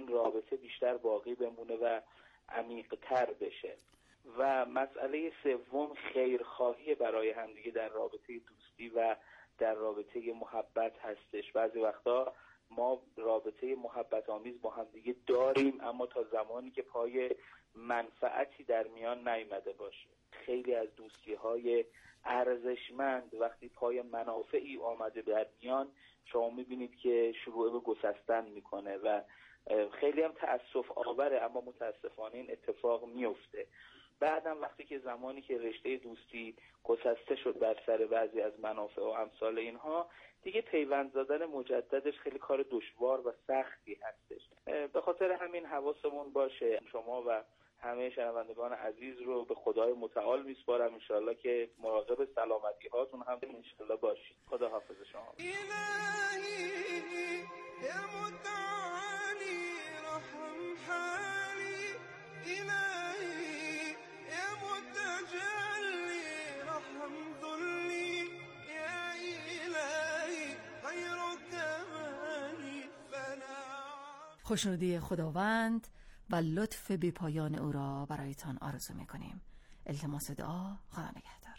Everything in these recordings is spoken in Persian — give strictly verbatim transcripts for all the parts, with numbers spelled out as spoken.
رابطه بیشتر باقی بمونه و عمیق‌تر بشه. و مسئله سوم خیرخواهی برای همدیگه در رابطه دوستی و در رابطه محبت هستش. بعضی وقتا ما رابطه محبت آمیز با همدیگه داریم، اما تا زمانی که پای منفعتی در میان نیامده باشه. خیلی از دوستی‌های ارزشمند وقتی پای منافعی آمده در میان، شما می‌بینید که شروع به گسستن میکنه و خیلی هم تأسف آوره، اما متاسفانه این اتفاق میفته. بعدم وقتی که زمانی که رشته دوستی گسسته شد بر سر بعضی از منافع و امثال اینها، دیگه پیوند زدن مجددش خیلی کار دشوار و سختی هستش. به خاطر همین حواسمون باشه. شما و همه شنوندگان عزیز رو به خدای متعال میسپارم، انشالله که مراقب سلامتی هاتون هم انشالله باشید. خدا حافظ شما. الهی یا متعالی رحم حالی، الهی یا متجلی رحم ذلی، یا الهی غیرک مالی فلا. خوشنودی خداوند و لطف بی پایان او را برایتان آرزو می‌کنیم. التماس دعا. خدا نگهدار.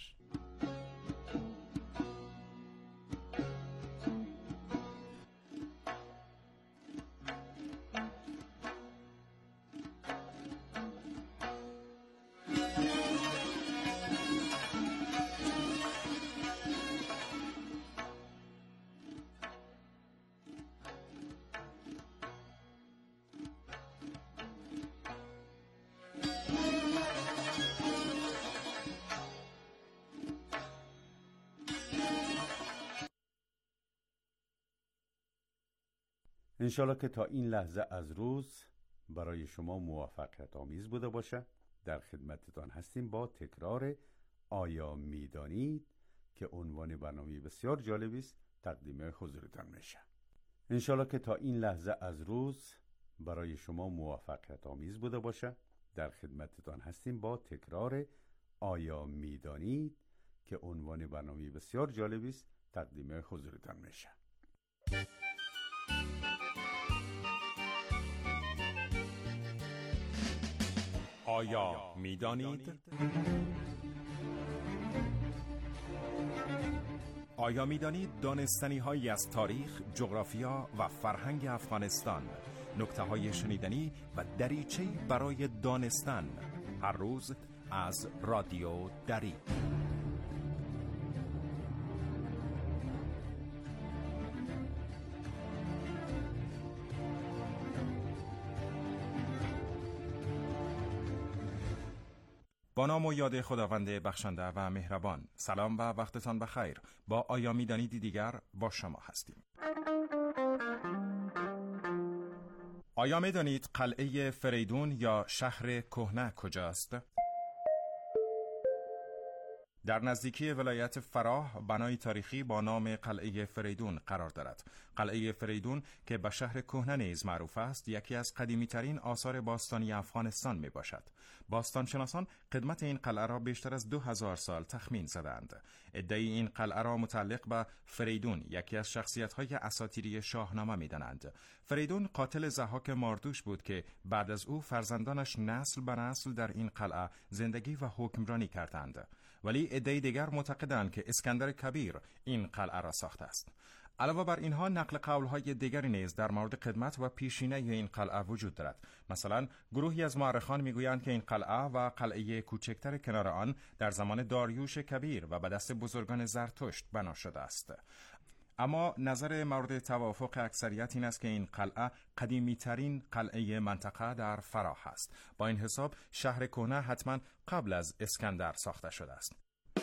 انشالله که تا این لحظه از روز برای شما موفقیت آمیز بوده باشه. در خدمتتان هستیم با تکرار آیا میدانید که عنوان برنامه بسیار جالبی است تقدیم حضورتان میشه. انشالله که تا این لحظه از روز برای شما موفقیت آمیز بوده باشه. در خدمتتان هستیم با تکرار آیا میدانید که عنوان برنامه بسیار جالبی است تقدیم حضورتان میشه. آیا میدانید؟ آیا میدانید دانستنی هایی از تاریخ، جغرافیا و فرهنگ افغانستان، نکته های شنیدنی و دریچه‌ای برای دانستن، هر روز از رادیو دری. با نام و یاد خداوند بخشنده و مهربان. سلام و وقتتان بخیر. با آیا میدانیدی دیگر با شما هستیم. آیا میدانید قلعه فریدون یا شهر کهنه کجاست؟ در نزدیکی ولایت فراه بنای تاریخی با نام قلعه فریدون قرار دارد. قلعه فریدون که به شهر کهنه نیز معروف است، یکی از قدیمی ترین آثار باستانی افغانستان می باشد. باستانشناسان قدمت این قلعه را بیشتر از دو هزار سال تخمین زدند. ادعای این قلعه را متعلق به فریدون، یکی از شخصیت‌های اساطیری شاهنامه می‌دانند. فریدون قاتل ضحاک ماردوش بود که بعد از او فرزندانش نسل به نسل در این قلعه زندگی و حکمرانی کردند. ولی ادعای دیگر معتقدند که اسکندر کبیر این قلعه را ساخته است. علاوه بر اینها نقل قول‌های دیگری نیز در مورد قدمت و پیشینه این قلعه وجود دارد. مثلا گروهی از مورخان میگویند که این قلعه و قلعه کوچکتر کنار آن در زمان داریوش کبیر و به دست بزرگان زرتشت بنا شده است. اما نظر مورد توافق اکثریت این است که این قلعه قدیمی ترین قلعه منطقه در فراه است. با این حساب شهر کهنه حتما قبل از اسکندر ساخته شده است.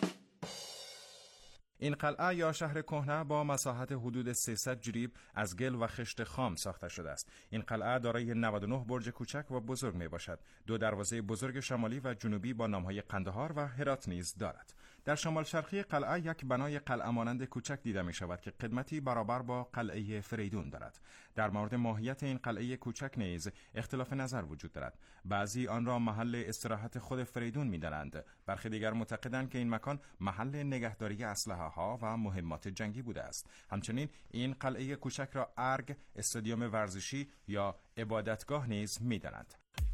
این قلعه یا شهر کهنه با مساحت حدود سیصد جریب از گل و خشت خام ساخته شده است. این قلعه دارای نود و نه برج کوچک و بزرگ می باشد. دو دروازه بزرگ شمالی و جنوبی با نامهای قندهار و هرات نیز دارد. در شمال شرقی قلعه یک بنای قلعه مانند کوچک دیده می شود که قدمتی برابر با قلعه فریدون دارد. در مورد ماهیت این قلعه کوچک نیز اختلاف نظر وجود دارد. بعضی آن را محل استراحت خود فریدون می دانند، برخی دیگر معتقدند که این مکان محل نگهداری اسلحه ها و مهمات جنگی بوده است. همچنین این قلعه کوچک را ارگ، استادیوم ورزشی یا عبادتگاه نیز می دانند.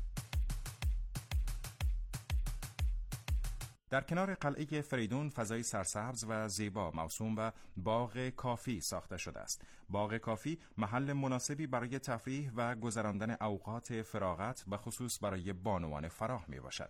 در کنار قلعه فریدون فضای سرسبز و زیبا موسوم به باغ کافی ساخته شده است. باغ کافی محل مناسبی برای تفریح و گذراندن اوقات فراغت به خصوص برای بانوان فراح می باشد.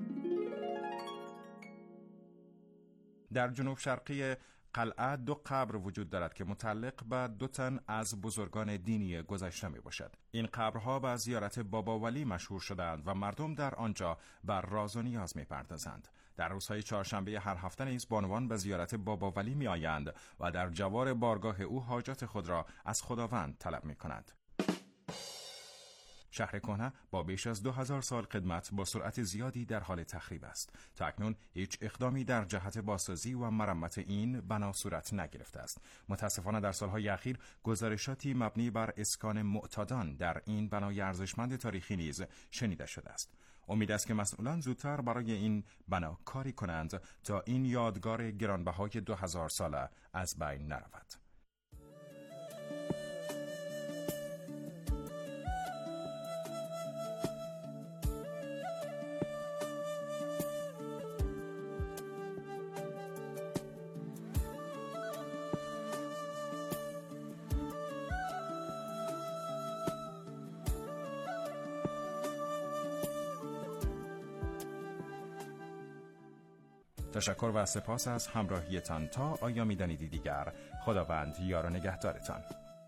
در جنوب شرقی قلعه دو قبر وجود دارد که متعلق به دو تن از بزرگان دینی گذشته می باشد. این قبرها به زیارت بابا ولی مشهور شدند و مردم در آنجا بر راز و نیاز می پردازند. در روزهای چهارشنبه هر هفته نیز بانوان به زیارت بابا ولی می آیند و در جوار بارگاه او حاجات خود را از خداوند طلب می کنند. شهر کهنه با بیش از دو هزار سال قدمت با سرعت زیادی در حال تخریب است. تا اکنون هیچ اقدامی در جهت بازسازی و مرمت این بنا صورت نگرفته است. متاسفانه در سالهای اخیر گزارشاتی مبنی بر اسکان معتادان در این بنای ارزشمند تاریخی نیز شنیده شده است. امید است که مسئولان زودتر برای این بنا کاری کنند تا این یادگار گرانبهای دو هزار ساله از بین نرود. تشکر و سپاس از همراهیتان. تا آیامی دانیدی دیگر، خداوند یار و نگهدارتان.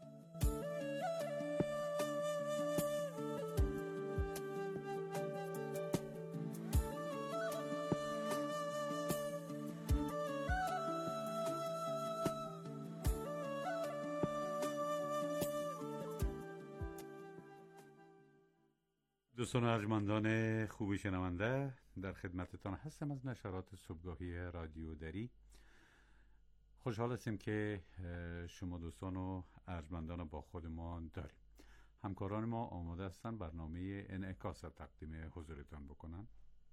دوستان ارجمندان خوب شنونده، در خدمتتان هستم از نشرات صبحگاهی رادیو دری. خوشحال هستیم که شما دوستان و ارجمندان با خودمان داریم. همکاران ما آماده هستند برنامه انعکاس را تقدیم حضورتان بکنند.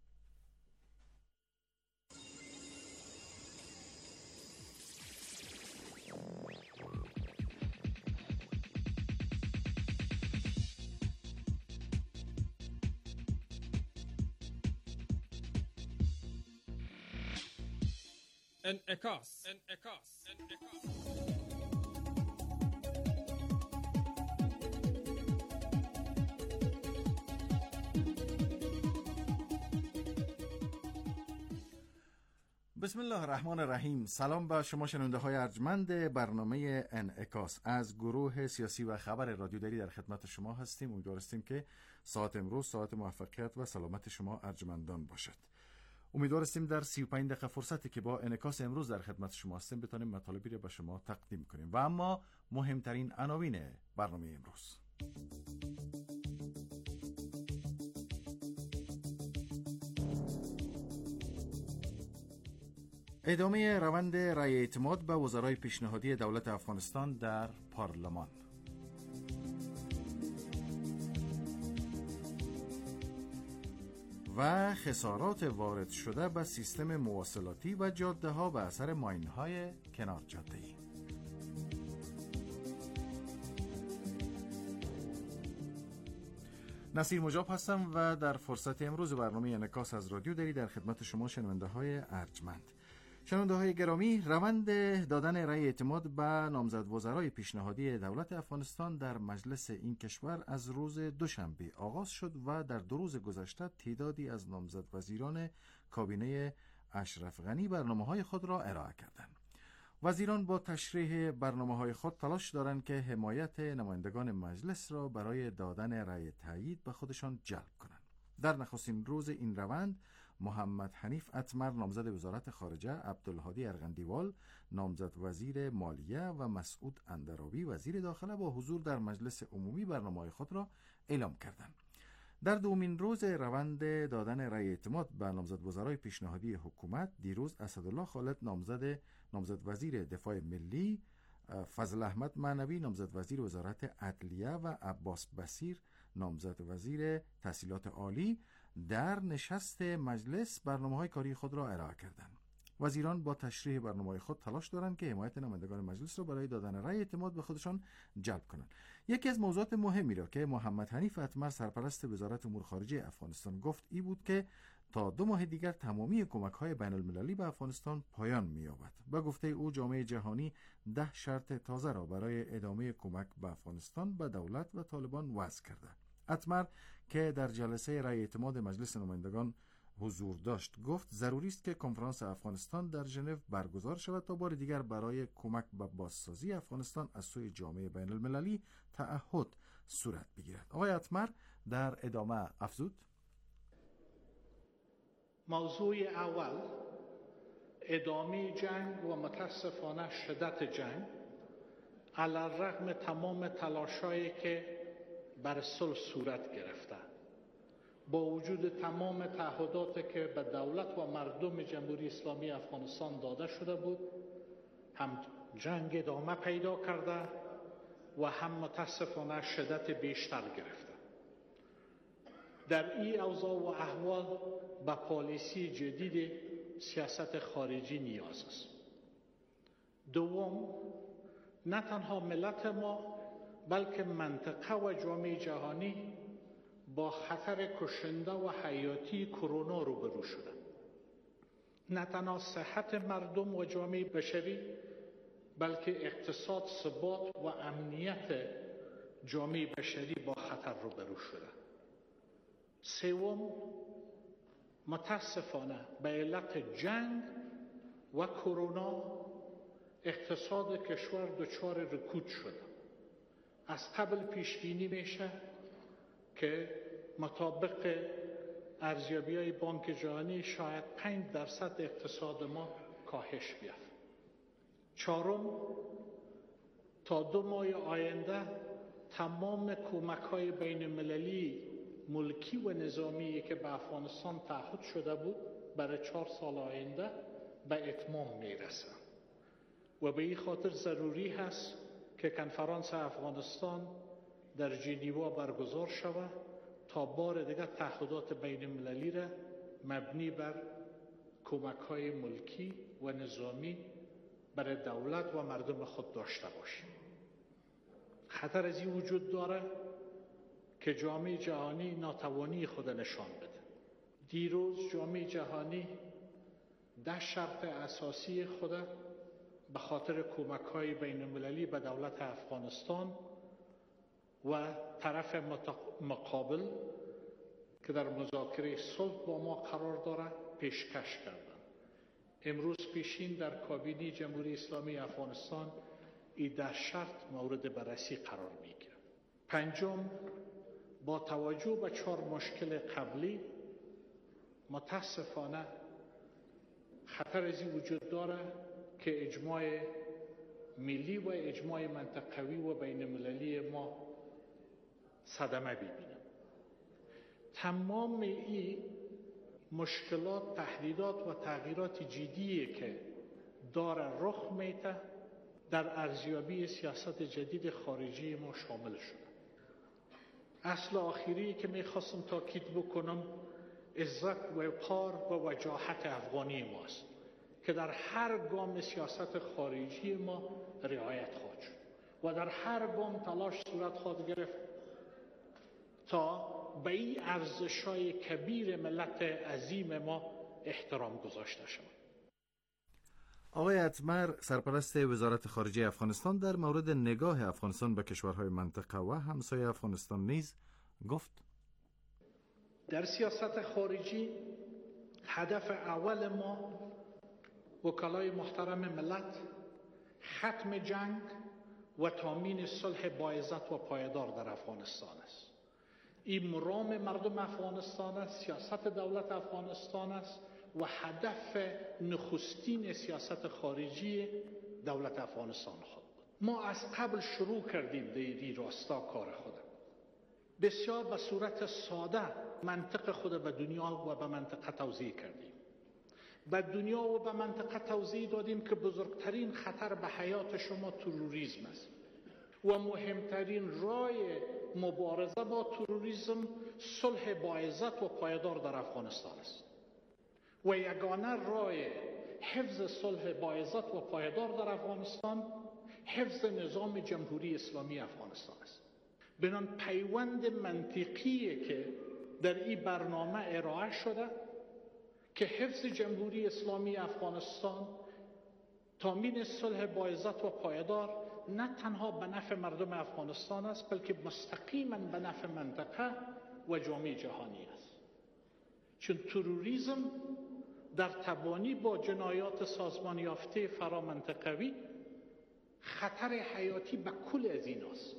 انعکاس انعکاس انعکاس بسم الله الرحمن الرحیم. سلام به شما شنونده های ارجمند برنامه انعکاس. از گروه سیاسی و خبر رادیو دری در خدمت شما هستیم. امیدواریم که ساعت امروز ساعت موفقیت و سلامت شما ارجمندان باشد. امیدواریم در سی و پنج دقیقه فرصتی که با انعکاس امروز در خدمت شما هستیم بتونیم مطالبی را به شما تقدیم کنیم. و اما مهمترین عناوین برنامه امروز: ادامه روند رأی اعتماد به وزرای پیشنهادی دولت افغانستان در پارلمان، و خسارات وارد شده به سیستم مواصلاتی و جاده ها به اثر ماین های کنار جاده ای. نصیر مجاب هستم و در فرصت امروز برنامه انعکاس از رادیو دری در خدمت شما شنونده های ارجمند. شنونده های گرامی، روند دادن رأی اعتماد به نامزد وزرای پیشنهادی دولت افغانستان در مجلس این کشور از روز دوشنبه آغاز شد و در دو روز گذشته تعدادی از نامزد وزیران کابینه اشرف غنی برنامه‌های خود را ارائه کردند. وزیران با تشریح برنامه‌های خود تلاش دارند که حمایت نمایندگان مجلس را برای دادن رأی تایید به خودشان جلب کنند. در نخستین روز این روند، محمد حنیف اتمر نامزد وزارت خارجه، عبدالهادی ارغندیوال نامزد وزیر مالیه و مسعود اندرابی وزیر داخله با حضور در مجلس عمومی برنامه‌های خود را اعلام کردند. در دومین روز روند دادن رأی اعتماد به نامزد وزرای پیشنهادی حکومت، دیروز اسدالله خالد نامزد نامزد وزیر دفاع ملی، فضل احمد معنوی نامزد وزیر وزارت عدلیه و عباس بصیر نامزد وزیر تحصیلات عالی در نشست مجلس برنامه‌های کاری خود را ارائه کردند. وزیران با تشریح برنامه‌های خود تلاش دارند که حمایت نمایندگان مجلس را برای دادن رأی اعتماد به خودشان جلب کنند. یکی از موضوعات مهمی را که محمد حنیف اتمر سرپرست وزارت امور خارجه افغانستان گفت ای بود که تا دو ماه دیگر تمامی کمک‌های بین‌المللی به افغانستان پایان می‌یابد. با گفته او جامعه جهانی ده شرط تازه را برای ادامه کمک به افغانستان به دولت و طالبان وضع کرده. اتمر که در جلسه رأی اعتماد مجلس نمایندگان حضور داشت گفت ضروری است که کنفرانس افغانستان در ژنو برگزار شود تا بار دیگر برای کمک به بازسازی افغانستان از سوی جامعه بین المللی تعهد صورت بگیرد. آقای اتمر در ادامه افزود: موضوع اول ادامه جنگ و متاسفانه شدت جنگ علی الرغم تمام تلاشایی که بر صلح صورت گرفته، با وجود تمام تعهداتی که به دولت و مردم جمهوری اسلامی افغانستان داده شده بود، هم جنگ ادامه پیدا کرده و هم متاسفانه شدت بیشتر گرفته. در این اوضاع و احوال به پالیسی جدید سیاست خارجی نیاز است. دوم، نه تنها ملت ما بلکه منطقه و جامعه جهانی با خطر کشنده و حیاتی کرونا روبرو شدند. نه تنها صحت مردم و جامعه بشری بلکه اقتصاد، ثبات و امنیت جامعه بشری با خطر روبرو شده. سوم، متاسفانه به علت جنگ و کرونا اقتصاد کشور دچار رکود شده. از قبل پیش بینی میشه که مطابق ارزیابی‌های بانک جهانی شاید پنج درصد اقتصاد ما کاهش بیافت. چهارم، تا دو ماه آینده تمام کمک‌های بین‌المللی ملکی و نظامی که به افغانستان تعهد شده بود برای چهار سال آینده به اتمام میرسه و به این خاطر ضروری هست که کنفرانس افغانستان در ژنو برگزار شود تا بار دیگر تعهدات بین المللی را مبنی بر کمک‌های ملکی و نظامی برای دولت و مردم خود داشته باشیم. خطر از این وجود داره که جامعه جهانی ناتوانی خود نشان بده. دیروز جامعه جهانی ده شرط اساسی خود به خاطر کمک‌های بین المللی به دولت افغانستان و طرف مقابل که در مذاکره صلح با ما قرار داره پیشکش کردند. امروز پیشین در کابینه جمهوری اسلامی افغانستان این ده شرط مورد بررسی قرار میگیره. پنجم، با توجه به چهار مشکل قبلی متاسفانه خطر از این وجود داره که اجماع ملی و اجماع منطقوی و بین المللی ما صدمه ببینه. تمام این مشکلات، تهدیدات و تغییرات جدیه که داره رخ میده در ارزیابی سیاست جدید خارجی ما شامل شده. اصل آخری که میخواستم تاکید بکنم عزت و وقار و وجاهت افغانی ماست که در هر گام سیاست خارجی ما رعایت خواهد شد و در هر گام تلاش صورت خواهد گرفت تا به این ارزش‌های کبیر ملت عظیم ما احترام گذاشته شود. آقای اتمر سرپرست وزارت خارجه افغانستان در مورد نگاه افغانستان به کشورهای منطقه و همسایه افغانستان نیز گفت: در سیاست خارجی هدف اول ما وکلای محترم ملت ختم جنگ و تامین صلح باعزت و پایدار در افغانستان است. این مرام مردم افغانستان است، سیاست دولت افغانستان است و هدف نخستین سیاست خارجی دولت افغانستان خود بود. ما از قبل شروع کردیم در این راستا کار خود. بسیار به صورت ساده منطق خود به دنیا و به منطقه توضیح کردیم. به دنیا و به منطقه توضیح دادیم که بزرگترین خطر به حیات شما تروریسم است و مهمترین راه مبارزه با تروریسم صلح باعزت و پایدار در افغانستان است و یگانه راه حفظ صلح باعزت و پایدار در افغانستان حفظ نظام جمهوری اسلامی افغانستان است. بنان پیوند منطقیه که در این برنامه ارائه شده که حفظ جمهوری اسلامی افغانستان، تامین صلح باعزت و پایدار نه تنها به نفع مردم افغانستان است بلکه مستقیما به نفع منطقه و جامعه جهانی است. چون تروریسم در تبانی با جنایات سازمان یافته فرامنطقوی خطر حیاتی به کل از این است.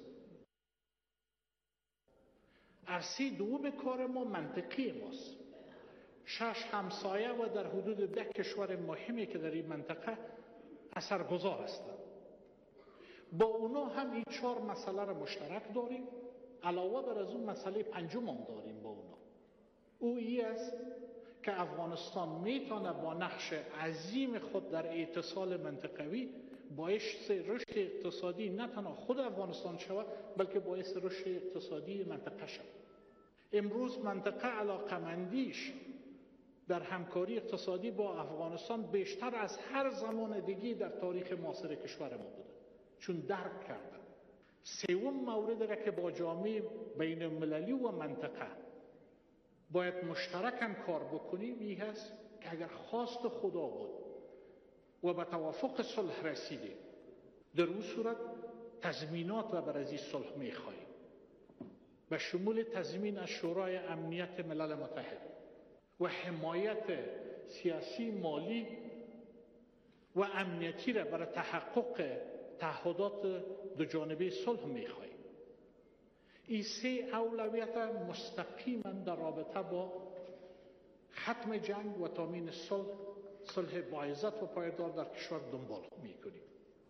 عرصه دوم کار ما منطقی ماست. شش همسایه و در حدود ده کشور مهمی که در این منطقه اثرگذار هستند. با اونا هم این چهار مسئله را مشترک داریم. علاوه بر از اون مسئله پنجم هم داریم با اونا. او ای است که افغانستان میتونه با نقش عظیم خود در اتصال منطقوی باعث رشد اقتصادی نه تنها خود افغانستان شود بلکه باعث رشد اقتصادی منطقه شود. امروز منطقه علاقمندیش در همکاری اقتصادی با افغانستان بیشتر از هر زمان دیگی در تاریخ معاصر کشور ما بوده، چون درک کردن. سوم مورد را که با جامعه بین المللی و منطقه باید مشترکاً کار بکنیم این هست که اگر خواست خدا بود و به توافق صلح رسیدیم، در اون صورت تضمینات و بر از این صلح میخواهیم به شمول تضمین از شورای امنیت ملل متحد و حمایت سیاسی، مالی و امنیتی را برای تحقق تعهدات دو جانبه صلح میخواهیم. این سه اولویت مستقیما در رابطه با ختم جنگ و تامین صلح صلح باعزت و پایدار در کشور دنبال میکنیم.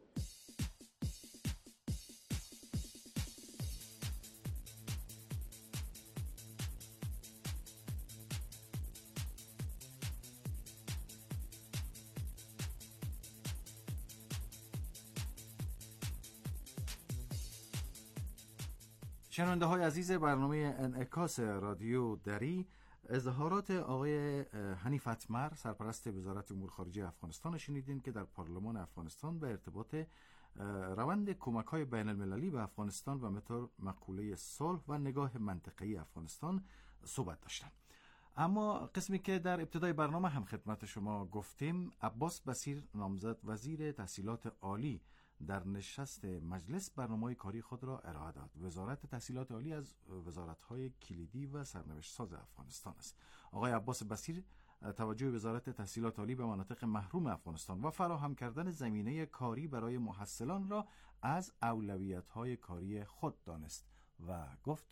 شنونده های عزیز برنامه انعکاس رادیو دری، اظهارات آقای حنیف اتمر سرپرست وزارت امور خارجه افغانستان شنیدین که در پارلمان افغانستان به ارتباط روند کمک‌های بین المللی به افغانستان و مطور مقوله صلح و نگاه منطقه‌ای افغانستان صحبت داشتن. اما قسمی که در ابتدای برنامه هم خدمت شما گفتیم، عباس بصیر نامزد وزیر تحصیلات عالی در نشست مجلس برنامه‌های کاری خود را ارائه داد. وزارت تحصیلات عالی از وزارت‌های کلیدی و سرنوشت ساز افغانستان است. آقای عباس بصیر توجه وزارت تحصیلات عالی به مناطق محروم افغانستان و فراهم کردن زمینه کاری برای محصلان را از اولویت‌های کاری خود دانست و گفت: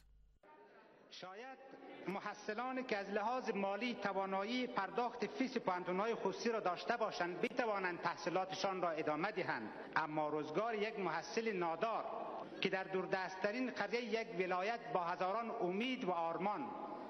شاید محصلانی که از لحاظ مالی توانایی پرداخت فیس پانتون‌های خصوصی را داشته باشند بتوانند تحصیلاتشان را ادامه دهند، اما روزگار یک محصل نادار که در دوردستترین قریه یک ولایت با هزاران امید و آرمان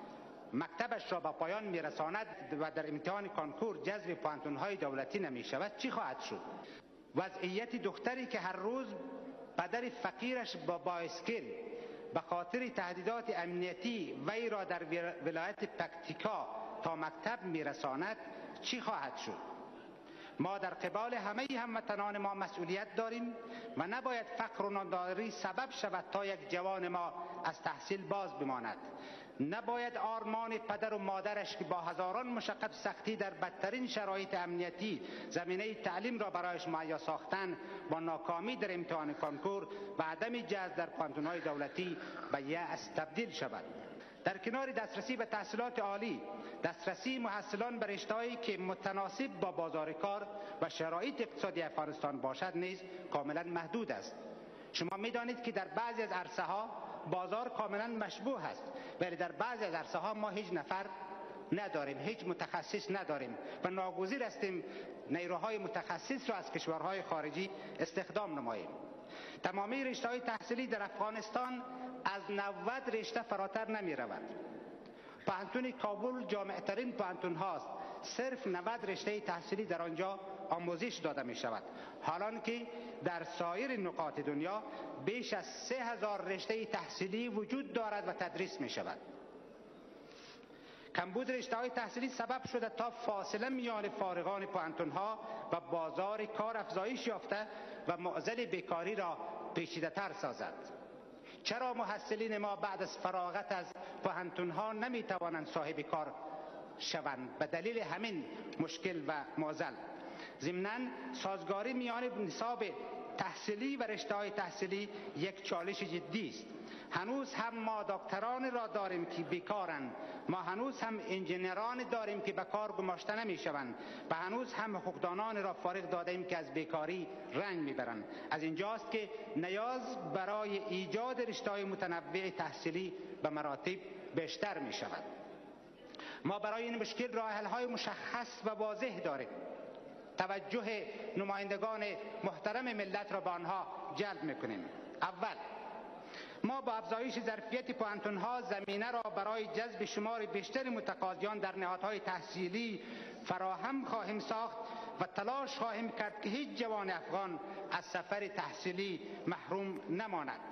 مکتبش را به پایان میرساند و در امتحان کانکور جذب پانتون‌های دولتی نمی شود، چی خواهد شد؟ وضعیت دختری که هر روز پدر فقیرش با بایسکل به خاطر تهدیدات امنیتی وی را در ولایت پکتیکا تا مکتب میرساند چی خواهد شد؟ ما در قبال همه هموطنان ما مسئولیت داریم و نباید فقر و ناداری سبب شود تا یک جوان ما از تحصیل باز بماند. نباید آرمان پدر و مادرش که با هزاران مشقت سختی در بدترین شرایط امنیتی زمینه تعلیم را برایش مهیا ساختن با ناکامی در امتحان کانکور و عدم جذب در پانتون‌های دولتی به یأس تبدیل شود. در کنار دسترسی به تحصیلات عالی، دسترسی محصلان به رشته‌هایی که متناسب با بازار کار و شرایط اقتصادی افغانستان باشد نیز کاملا محدود است. شما می‌دانید که در بعضی از عرصه‌ها بازار کاملا مشبوه است، ولی در بعضی از عرصه ها ما هیچ نفر نداریم، هیچ متخصص نداریم و ناگزیر هستیم نیروهای متخصص را از کشورهای خارجی استخدام نماییم. تمامی رشته‌های تحصیلی در افغانستان از نود رشته فراتر نمی رود. پوهنتون کابل جامع ترین پوهنتون هاست، صرف نود رشته تحصیلی در آنجا آموزش داده می شود، حالان که در سایر نقاط دنیا بیش از سه هزار رشته تحصیلی وجود دارد و تدریس می شود. کمبود رشته های تحصیلی سبب شده تا فاصله میان فارغان پوهنتون ها و بازار کار افزایش یافته و معضل بیکاری را پیچیده تر سازد. چرا محصلین ما بعد از فراغت از پوهنتون ها نمی توانند صاحب کار شوند؟ به دلیل همین مشکل و معضل. ضمناً سازگاری میان نصاب تحصیلی و رشته های تحصیلی یک چالش جدی است. هنوز هم ما دکتران را داریم که بیکارند، ما هنوز هم انجینران داریم که به کار گماشته نمی شوند و هنوز هم حقوقدانان را فارغ داده ایم که از بیکاری رنج میبرند. از اینجاست که نیاز برای ایجاد رشته‌های متنوع تحصیلی به مراتب بیشتر می شود. ما برای این مشکل راه حل‌های مشخص و واضح داریم. توجه نمایندگان محترم ملت را به آنها جلب میکنیم. اول، ما با افزایش ظرفیت پوهنتون‌ها زمینه را برای جذب شمار بیشتر متقاضیان در نهادهای تحصیلی فراهم خواهیم ساخت و تلاش خواهیم کرد که هیچ جوان افغان از سفر تحصیلی محروم نماند.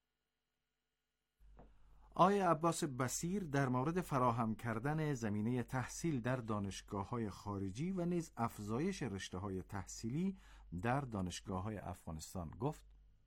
آقای عباس بصیر در مورد فراهم کردن زمینه تحصیل در دانشگاه‌های خارجی و نیز افزایش رشته‌های تحصیلی در دانشگاه‌های افغانستان گفت: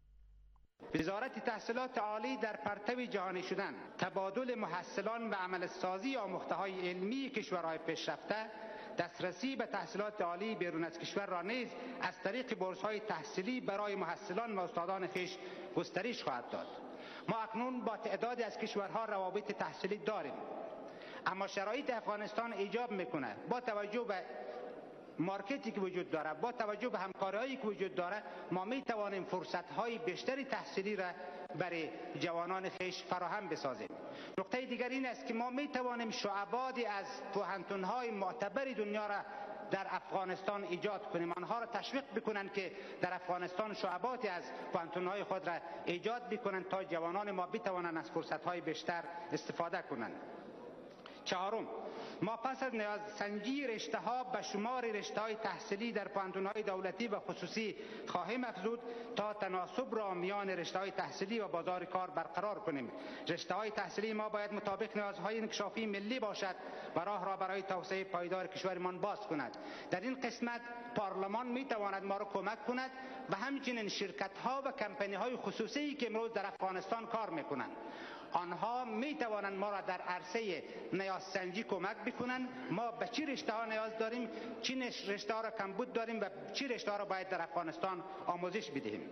وزارت تحصیلات عالی در پرتو جهانی شدن، تبادل محصلان و عمل سازی آموخته‌های علمی کشورهای پیشرفته، دسترسی به تحصیلات عالی بیرون از کشور را نیز از طریق بورس‌های تحصیلی برای محصلان و استادان خویش گسترش خواهد داد. ما اکنون با تعدادی از کشورها روابط تحصیلی داریم، اما شرایط افغانستان ایجاب میکنه با توجه به مارکتی که وجود داره، با توجه به همکاری‌هایی که وجود داره، ما می توانیم فرصت‌های بیشتری تحصیلی را برای جوانان خویش فراهم بسازیم. نکته دیگر این است که ما می توانیم شعباتی از پوهنتون‌های معتبر دنیا را در افغانستان ایجاد کنیم، آنها را تشویق بکنند که در افغانستان شعباتی از پوهنتون‌های خود را ایجاد بکنند تا جوانان ما بتوانند از فرصت‌های بیشتر استفاده کنند. چهارم، ما پس از نیازسنجی رشته‌ها به شمار رشته‌های تحصیلی در پوهنتون‌های دولتی و خصوصی خواهیم افزود تا تناسب را میان رشته‌های تحصیلی و بازار کار برقرار کنیم. رشته‌های تحصیلی ما باید مطابق نیازهای انکشافی ملی باشد و راه را برای توسعه پایدار کشورمان باز کند. در این قسمت پارلمان می‌تواند ما را کمک کند و همچنین شرکت‌ها و کمپانی‌های خصوصی که امروز در افغانستان کار می‌کنند، آنها می توانند ما را در عرصه نیازسنجی کمک بکنند. ما به چه رشته ها نیاز داریم، چه رشته ها را کمبود داریم و چه رشته ها را باید در افغانستان آموزش بدهیم.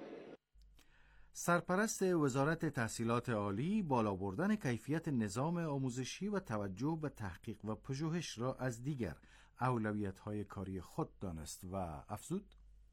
سرپرست وزارت تحصیلات عالی بالا بردن کیفیت نظام آموزشی و توجه به تحقیق و پژوهش را از دیگر اولویت‌های کاری خود دانست و افزود: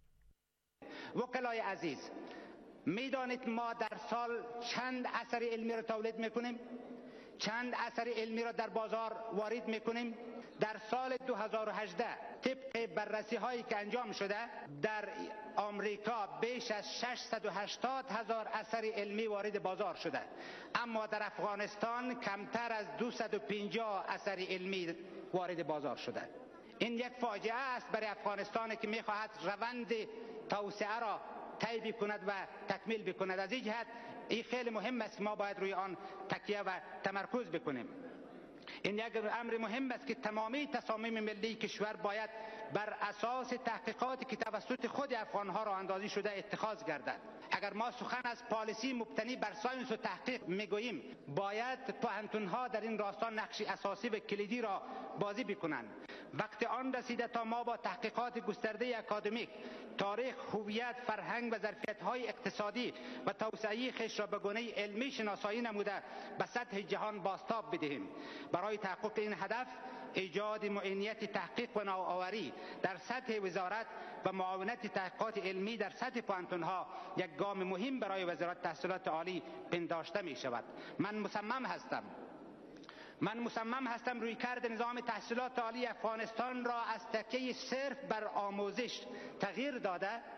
وکلای عزیز، میدانید ما در سال چند اثر علمی را تولید میکنیم، چند اثر علمی را در بازار وارد میکنیم. در سال دو هزار و هجده طبق بررسی هایی که انجام شده در آمریکا بیش از ششصد و هشتاد هزار اثر علمی وارد بازار شده، اما در افغانستان کمتر از دویست و پنجاه اثر علمی وارد بازار شده. این یک فاجعه است برای افغانستان که میخواهد روند توسعه را طی بکند و تکمیل بکند. از این جهت این خیلی مهم است که ما باید روی آن تکیه و تمرکز بکنیم. این یک امر مهم است که تمامی تصامیم ملی کشور باید بر اساس تحقیقاتی که توسط خود افغانها را اندازی شده اتخاذ گردد. اگر ما سخن از پالیسی مبتنی بر ساینس و تحقیق میگوییم، باید پوهنتون‌ها در این راستا نقش اساسی و کلیدی را بازی بکنند. وقت آن رسیده تا ما با تحقیقات گسترده اکادمیک، تاریخ، هویت، فرهنگ و ظرفیت‌های اقتصادی و توسعه‌ای خویش را به گونه علمی شناسایی نموده به سطح جهان بازتاب بدهیم. برای تحقق این هدف، ایجاد معینیت تحقیق و نوآوری در سطح وزارت و معاونت تحقیقات علمی در سطح پوهنتون‌ها یک گام مهم برای وزارت تحصیلات عالی پنداشته می شود. من مصمم هستم من مصمم هستم روی کرد نظام تحصیلات عالی افغانستان را از تکیه صرف بر آموزش تغییر داده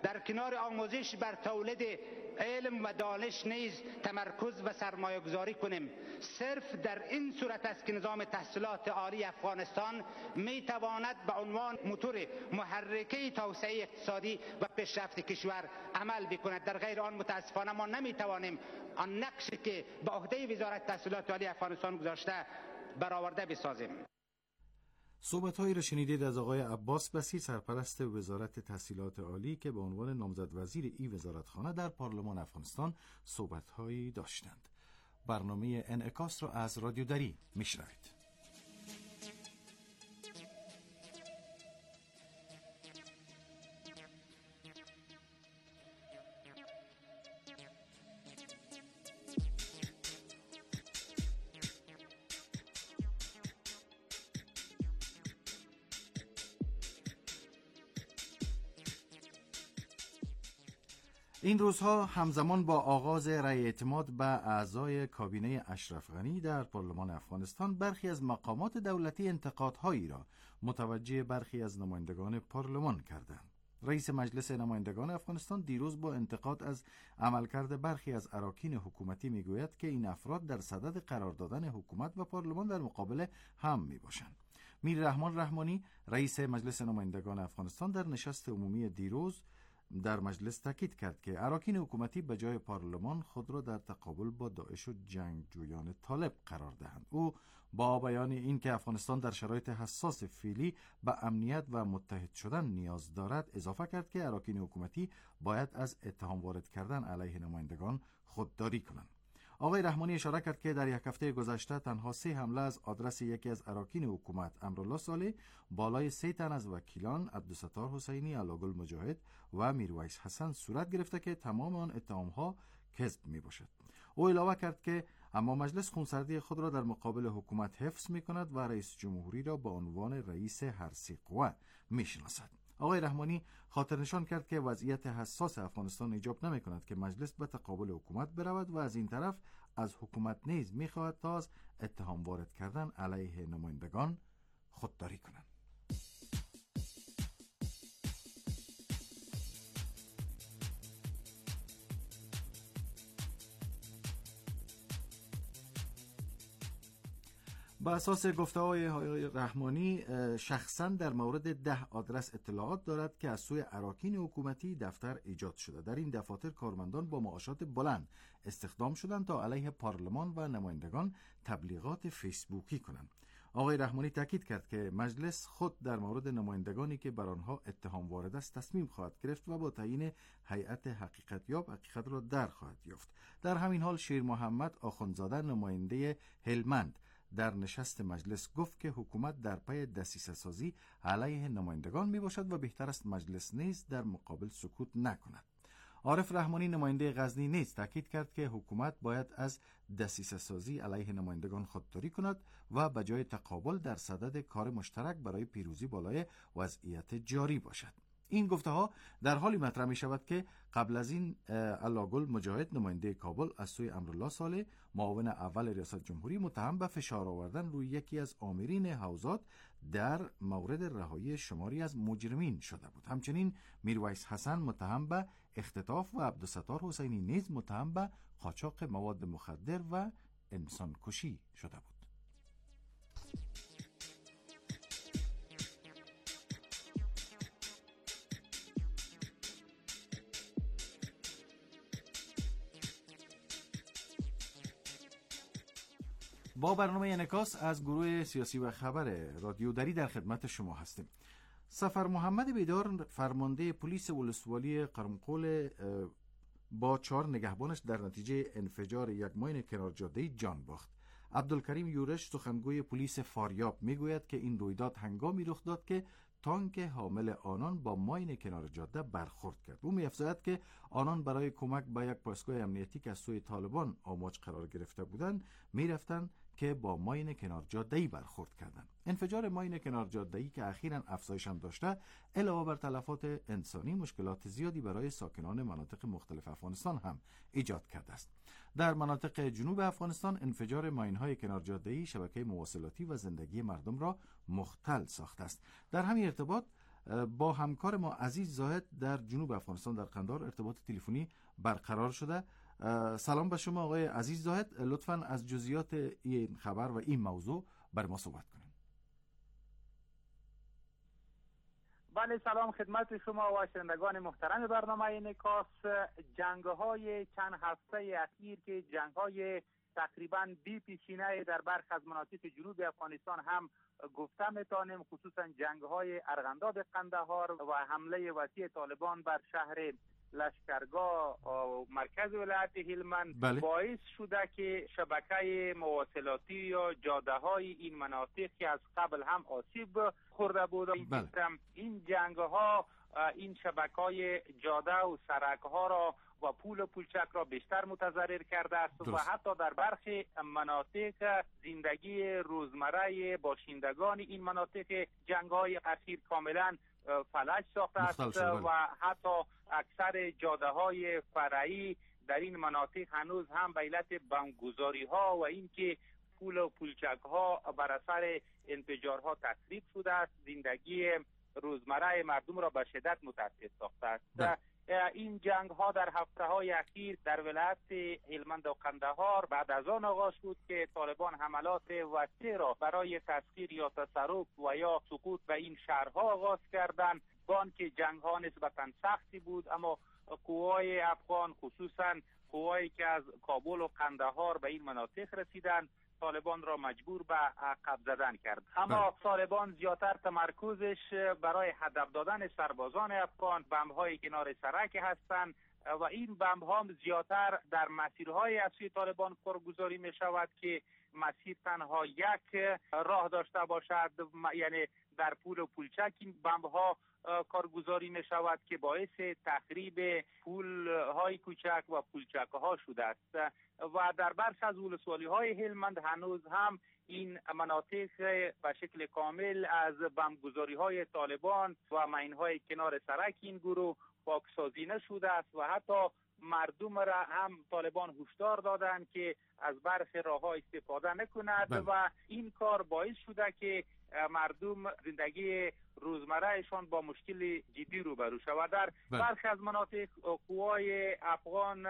در کنار آموزش بر تولید علم و دانش نیز تمرکز و سرمایه گذاری کنیم. صرف در این صورت است که نظام تحصیلات عالی افغانستان می تواند به عنوان موتور محرکه توسعه اقتصادی و پیشرفت کشور عمل بکند. در غیر آن متاسفانه ما نمی توانیم آن نقشی که به عهده وزارت تحصیلات عالی افغانستان گذاشته برآورده بسازیم. صحبت‌هایی را شنیدید از آقای عباس بصیر، سرپرست وزارت تحصیلات عالی که به عنوان نامزد وزیر این وزارتخانه در پارلمان افغانستان صحبت‌هایی داشتند. برنامه انعکاس را از رادیو دری میشنوید. این روزها همزمان با آغاز رأی اعتماد به اعضای کابینه اشرف غنی در پارلمان افغانستان، برخی از مقامات دولتی انتقادهایی را متوجه برخی از نمایندگان پارلمان کردند. رئیس مجلس نمایندگان افغانستان دیروز با انتقاد از عملکرد برخی از اراکین حکومتی میگوید که این افراد در صدد قرار دادن حکومت و پارلمان در مقابل هم میباشند. میر رحمان رحمانی، رئیس مجلس نمایندگان افغانستان، در نشست عمومی دیروز در مجلس تاکید کرد که اراکین حکومتی به جای پارلمان خود را در تقابل با داعش و جنگجویان طالب قرار دهند. او با بیان این که افغانستان در شرایط حساس فعلی به امنیت و متحد شدن نیاز دارد، اضافه کرد که اراکین حکومتی باید از اتهام وارد کردن علیه نمایندگان خودداری کنند. آقای رحمانی اشاره کرد که در یک هفته گذشته تنها سه حمله از آدرس یکی از اراکین حکومت، امرالله صالح، بالای سه تن از وکیلان عبدالستار حسینی، علاگل مجاهد و میرویس حسن صورت گرفته که تمام آن اتهامها کذب می باشد. او علاوه کرد که اما مجلس خونسردی خود را در مقابل حکومت حفظ می کند و رئیس جمهوری را به عنوان رئیس هر سه قوه می شناسد. آقای رحمانی خاطر نشان کرد که وضعیت حساس افغانستان ایجاب نمی کند که مجلس به تقابل حکومت برود و از این طرف از حکومت نیز می خواهد تا از اتهام وارد کردن علیه نمایندگان خودداری کنند. با اساس گفته‌های رحمانی، شخصاً در مورد ده آدرس اطلاعات دارد که از سوی اراکین حکومتی دفتر ایجاد شده. در این دفاتر کارمندان با معاشات بلند استخدام شدند تا علیه پارلمان و نمایندگان تبلیغات فیسبوکی کنند. آقای رحمانی تاکید کرد که مجلس خود در مورد نمایندگانی که بر آنها اتهام وارد است تصمیم خواهد گرفت و با تعیین هیئت حقیقت یاب حقیقت را در خواهد یافت. در همین حال شیر محمد آخوندزاده، نماینده هلمند، در نشست مجلس گفت که حکومت در پی دسیسه سازی علیه نمایندگان می باشد و بهتر است مجلس نیز در مقابل سکوت نکند. عارف رحمانی، نماینده غزنی، نیز تاکید کرد که حکومت باید از دسیسه سازی علیه نمایندگان خودداری کند و به جای تقابل در صدد کار مشترک برای پیروزی بالای وضعیت جاری باشد. این گفته ها در حالی مطرح می شود که قبل از این علاگل مجاهد، نماینده کابل، از سوی امرالله صالح، معاون اول ریاست جمهوری، متهم به فشار آوردن روی یکی از آمرین حوزات در مورد رهایی شماری از مجرمین شده بود. همچنین میرویس حسن متهم به اختطاف و عبدالستار حسینی نیز متهم به قاچاق مواد مخدر و انسان کشی شده بود. با برنامه انعکاس از گروه سیاسی و خبر رادیو دری در خدمت شما هستیم. سفر محمد بیدار، فرمانده پلیس ولسوالی قرمقل، با چهار نگهبانش در نتیجه انفجار یک ماین کنار جاده جان باخت. عبدالکریم یورش، سخنگوی پلیس فاریاب، میگوید که این رویداد هنگامی رخ داد که تانک حامل آنان با ماین کنار جاده برخورد کرد. او می‌افزاید که آنان برای کمک به یک پاسگاه امنیتی که از سوی طالبان آماج قرار گرفته بودند می‌رفتند که با ماین کنار جاده‌ای برخورد کردند. انفجار ماین کنار جاده‌ای که اخیراً افزایش هم داشته، علاوه بر تلفات انسانی، مشکلات زیادی برای ساکنان مناطق مختلف افغانستان هم ایجاد کرده است. در مناطق جنوب افغانستان انفجار ماین‌های کنار جاده‌ای شبکه مواصلاتی و زندگی مردم را مختل ساخته است. در همین ارتباط با همکار ما عزیز زاهد در جنوب افغانستان در قندهار ارتباط تلفنی برقرار شده. سلام به شما آقای عزیز زاهد، لطفاً از جزئیات این خبر و این موضوع بر ما صحبت کنید. بله، سلام خدمت شما و شنوندگان محترم برنامه انعکاس. جنگ‌های چند هفته اخیر که جنگ‌های تقریباً بی پیشینه در برخی از مناطق جنوب افغانستان هم گفته میتونیم، خصوصا جنگ‌های ارغنداب قندهار و حمله وسیع طالبان بر شهر لشکرگاه مرکز ولایت هلمند بله. باعث شده که شبکه مواصلاتی یا جاده‌های این مناطق که از قبل هم آسیب خورده بود، بله. این جنگ‌ها این شبکه‌های جاده و سرک‌ها را و پول و پولچک را بیشتر متضرر کرده است درست. و حتی در برخی مناطق زندگی روزمره باشندگان این مناطق جنگ‌های اخیر کاملا فلج ساخته است و حتی اکثر جاده‌های فرعی در این مناطق هنوز هم به علت بمبگذاری‌ها و اینکه پول و پولچک‌ها بر اثر انفجارها تخریب شده است، زندگی روزمره مردم را به شدت متاثر ساخته است. این جنگ ها در هفته های اخیر در ولایت هلمند و قندهار بعد از آن آغاز شد که طالبان حملات وسیع را برای تسخیر یا تصرف و یا سقوط به این شهرها آغاز کردند. بان که جنگ ها نسبتا سختی بود، اما قوای افغان خصوصا قوایی که از کابل و قندهار به این مناطق رسیدند طالبان را مجبور به عقب زدن کرد. اما طالبان زیادتر تمرکزش برای هدف دادن سربازان افغان بمب‌های کنار سرک هستند و این بمب‌ها زیادتر در مسیرهای اصلی طالبان کارگزاری می شود که مسیر تنها یک راه داشته باشد، یعنی در پول و پولچک این بمب‌ها کارگزاری می شود که باعث تخریب پول‌های کوچک و پولچک‌ها شده است و در برخی از ولسوالی‌های هلمند هنوز هم این مناطق به شکل کامل از بمبگذاری‌های طالبان و ماین‌های کنار سرک این گروه پاکسازی نشده است و حتی مردم را هم طالبان هشدار دادند که از برخی راه‌ها استفاده نکند بله. و این کار باعث شده که مردم زندگی روزمرهشان با مشکل جدی روبرو شود. در برخی از مناطق قوای افغان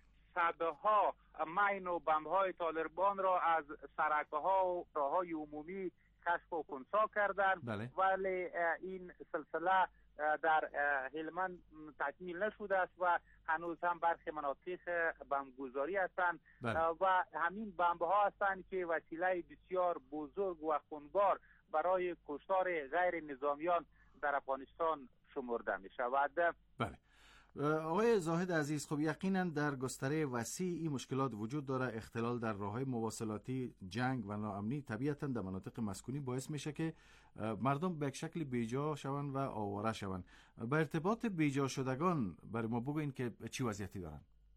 صدها مین و بمب‌های طالبان را از سرک‌ها و راه‌های عمومی کشف و خنثی کردند بله. ولی این سلسله در هلمند تکمیل نشده است و هنوز هم برخی مناطق بمبگذاری هستند بله. و همین بمب‌ها هستند که وسیله بسیار بزرگ و خونبار برای کشتار غیر نظامیان در افغانستان شمرده می شود. بله. آقای زاهد عزیز، خب یقینا در گستره وسیع این مشکلات وجود داره. اختلال در راه‌های مواصلاتی، جنگ و ناامنی طبیعتاً در مناطق مسکونی باعث میشه که مردم به یک شکل بیجا شوند و آواره شوند. به ارتباط بیجا شدگان برای ما بگوین که چی وضعیتی دارن؟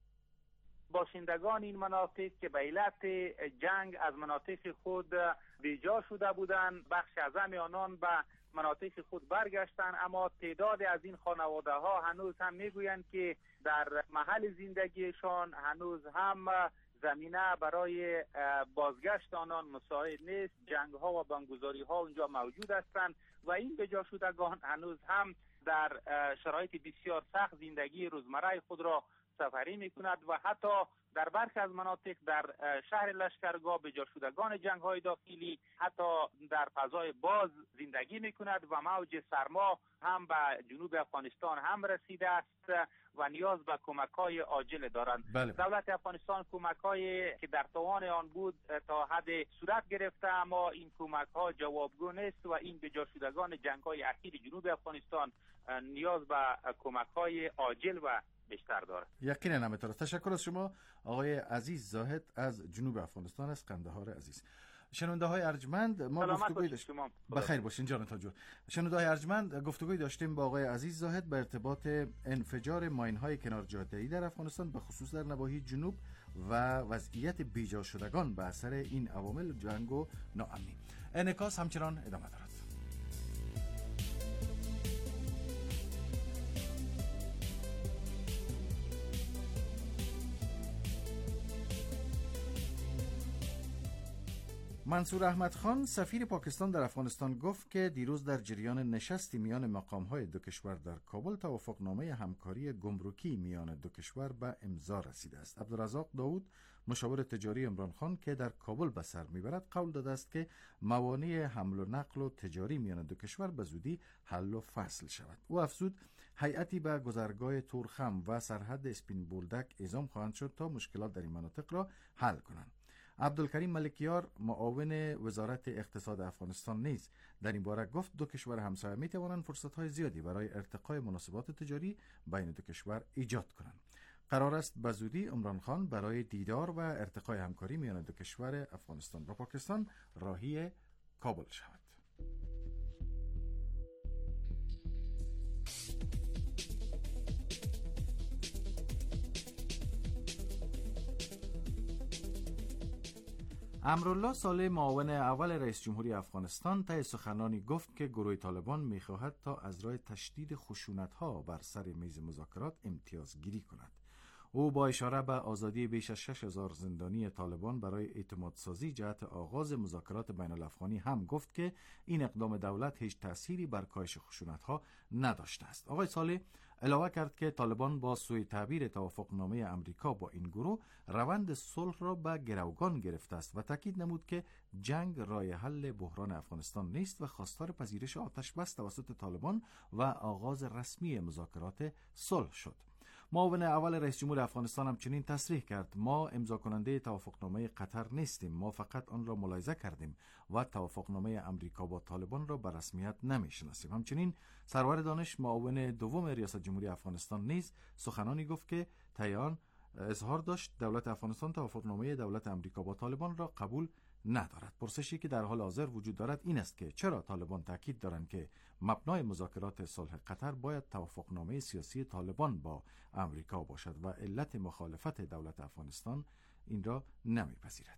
باشندگان این مناطق که به علت جنگ از مناطق خود بیجا شده بودند، بخش از آنان به مناطق خود برگشتند، اما تعداد از این خانواده ها هنوز هم میگویند که در محل زندگیشان هنوز هم زمینه برای بازگشت آنان مساعد نیست. جنگ ها و بمبگذاری ها اونجا موجود هستند و این بیجا شدگان هنوز هم در شرایط بسیار سخت زندگی روزمره خود را سفری میکند و حتی در برخی از مناطق در شهر لشکرگاه بیجا شدگان جنگ های داخلی حتی در فضای باز زندگی میکند و موج سرما هم به جنوب افغانستان هم رسیده است و نیاز به کمک های عاجل دارند. بله. دولت افغانستان کمک های که در توان آن بود تا حد صورت گرفته، اما این کمک ها جوابگو نیست و این بیجا شدگان جنگ های اخیر جنوب افغانستان نیاز به کمک های عاجل و بیشتر داره. یقینا همینطور. تشکر از شما آقای عزیز زاهد از جنوب افغانستان، از قندهار عزیز. شنونده های ارجمند، ما گفتگوی داشتیم. بخیر باشین جان تا جور. شنونده های ارجمند، گفتگوی داشتیم با آقای عزیز زاهد به ارتباط انفجار ماین های کنار جاده‌ای در افغانستان، به خصوص در نواحی جنوب و وضعیت بیجا شدگان به اثر این عوامل جنگ و ناامنی. انعکاس همچنان ادامه دارد. منصور احمد خان سفیر پاکستان در افغانستان گفت که دیروز در جریان نشستی میان مقام‌های دو کشور در کابل توافقنامه همکاری گمرکی میان دو کشور به امضا رسیده است. عبدالرزاق داود مشاور تجاری عمران خان که در کابل به سر میبرد قول داده است که موانع حمل و نقل و تجاری میان دو کشور به زودی حل و فصل شود. او افزود هیئتی به گذرگاه تورخم و سرحد اسپین بولدک اعزام خواهند شد تا مشکلات در این مناطق را حل کنند. عبدالکریم ملکیار معاون وزارت اقتصاد افغانستان نیز در این باره گفت دو کشور همسایه می توانند فرصت‌های زیادی برای ارتقای مناسبات تجاری بین دو کشور ایجاد کنند. قرار است به زودی عمران خان برای دیدار و ارتقای همکاری میان دو کشور افغانستان و پاکستان راهی کابل شود. امرالله صالح معاون اول رئیس جمهوری افغانستان طی سخنرانی گفت که گروه طالبان می‌خواهد تا از راه تشدید خشونت‌ها بر سر میز مذاکرات امتیازگیری کند. او با اشاره به آزادی بیش از شش هزار زندانی طالبان برای اعتمادسازی جهت آغاز مذاکرات بین الافغانی هم گفت که این اقدام دولت هیچ تأثیری بر کاهش خشونت‌ها نداشته است. آقای صالح علاوه کرد که طالبان با سوء تعبیر توافقنامه امریکا با این گروه روند صلح را به گروگان گرفته است و تاکید نمود که جنگ راه حل بحران افغانستان نیست و خواستار پذیرش آتش بس توسط طالبان و آغاز رسمی مذاکرات صلح شد. معاون اول رئیس جمهور افغانستان هم چنین تصریح کرد: ما امضا کننده توافقنامه قطر نیستیم، ما فقط آن را ملاحظه کردیم و توافقنامه امریکا با طالبان را به رسمیت نمی‌شناسیم. همچنین سرور دانش معاون دوم ریاست جمهوری افغانستان نیز سخنانی گفت که طیان اظهار داشت دولت افغانستان توافقنامه دولت امریکا با طالبان را قبول ندارد. پرسشی که در حال حاضر وجود دارد این است که چرا طالبان تاکید دارند که مبنای مذاکرات صلح قطر باید توافقنامه سیاسی طالبان با امریکا باشد و علت مخالفت دولت افغانستان این را نمیپذیرد.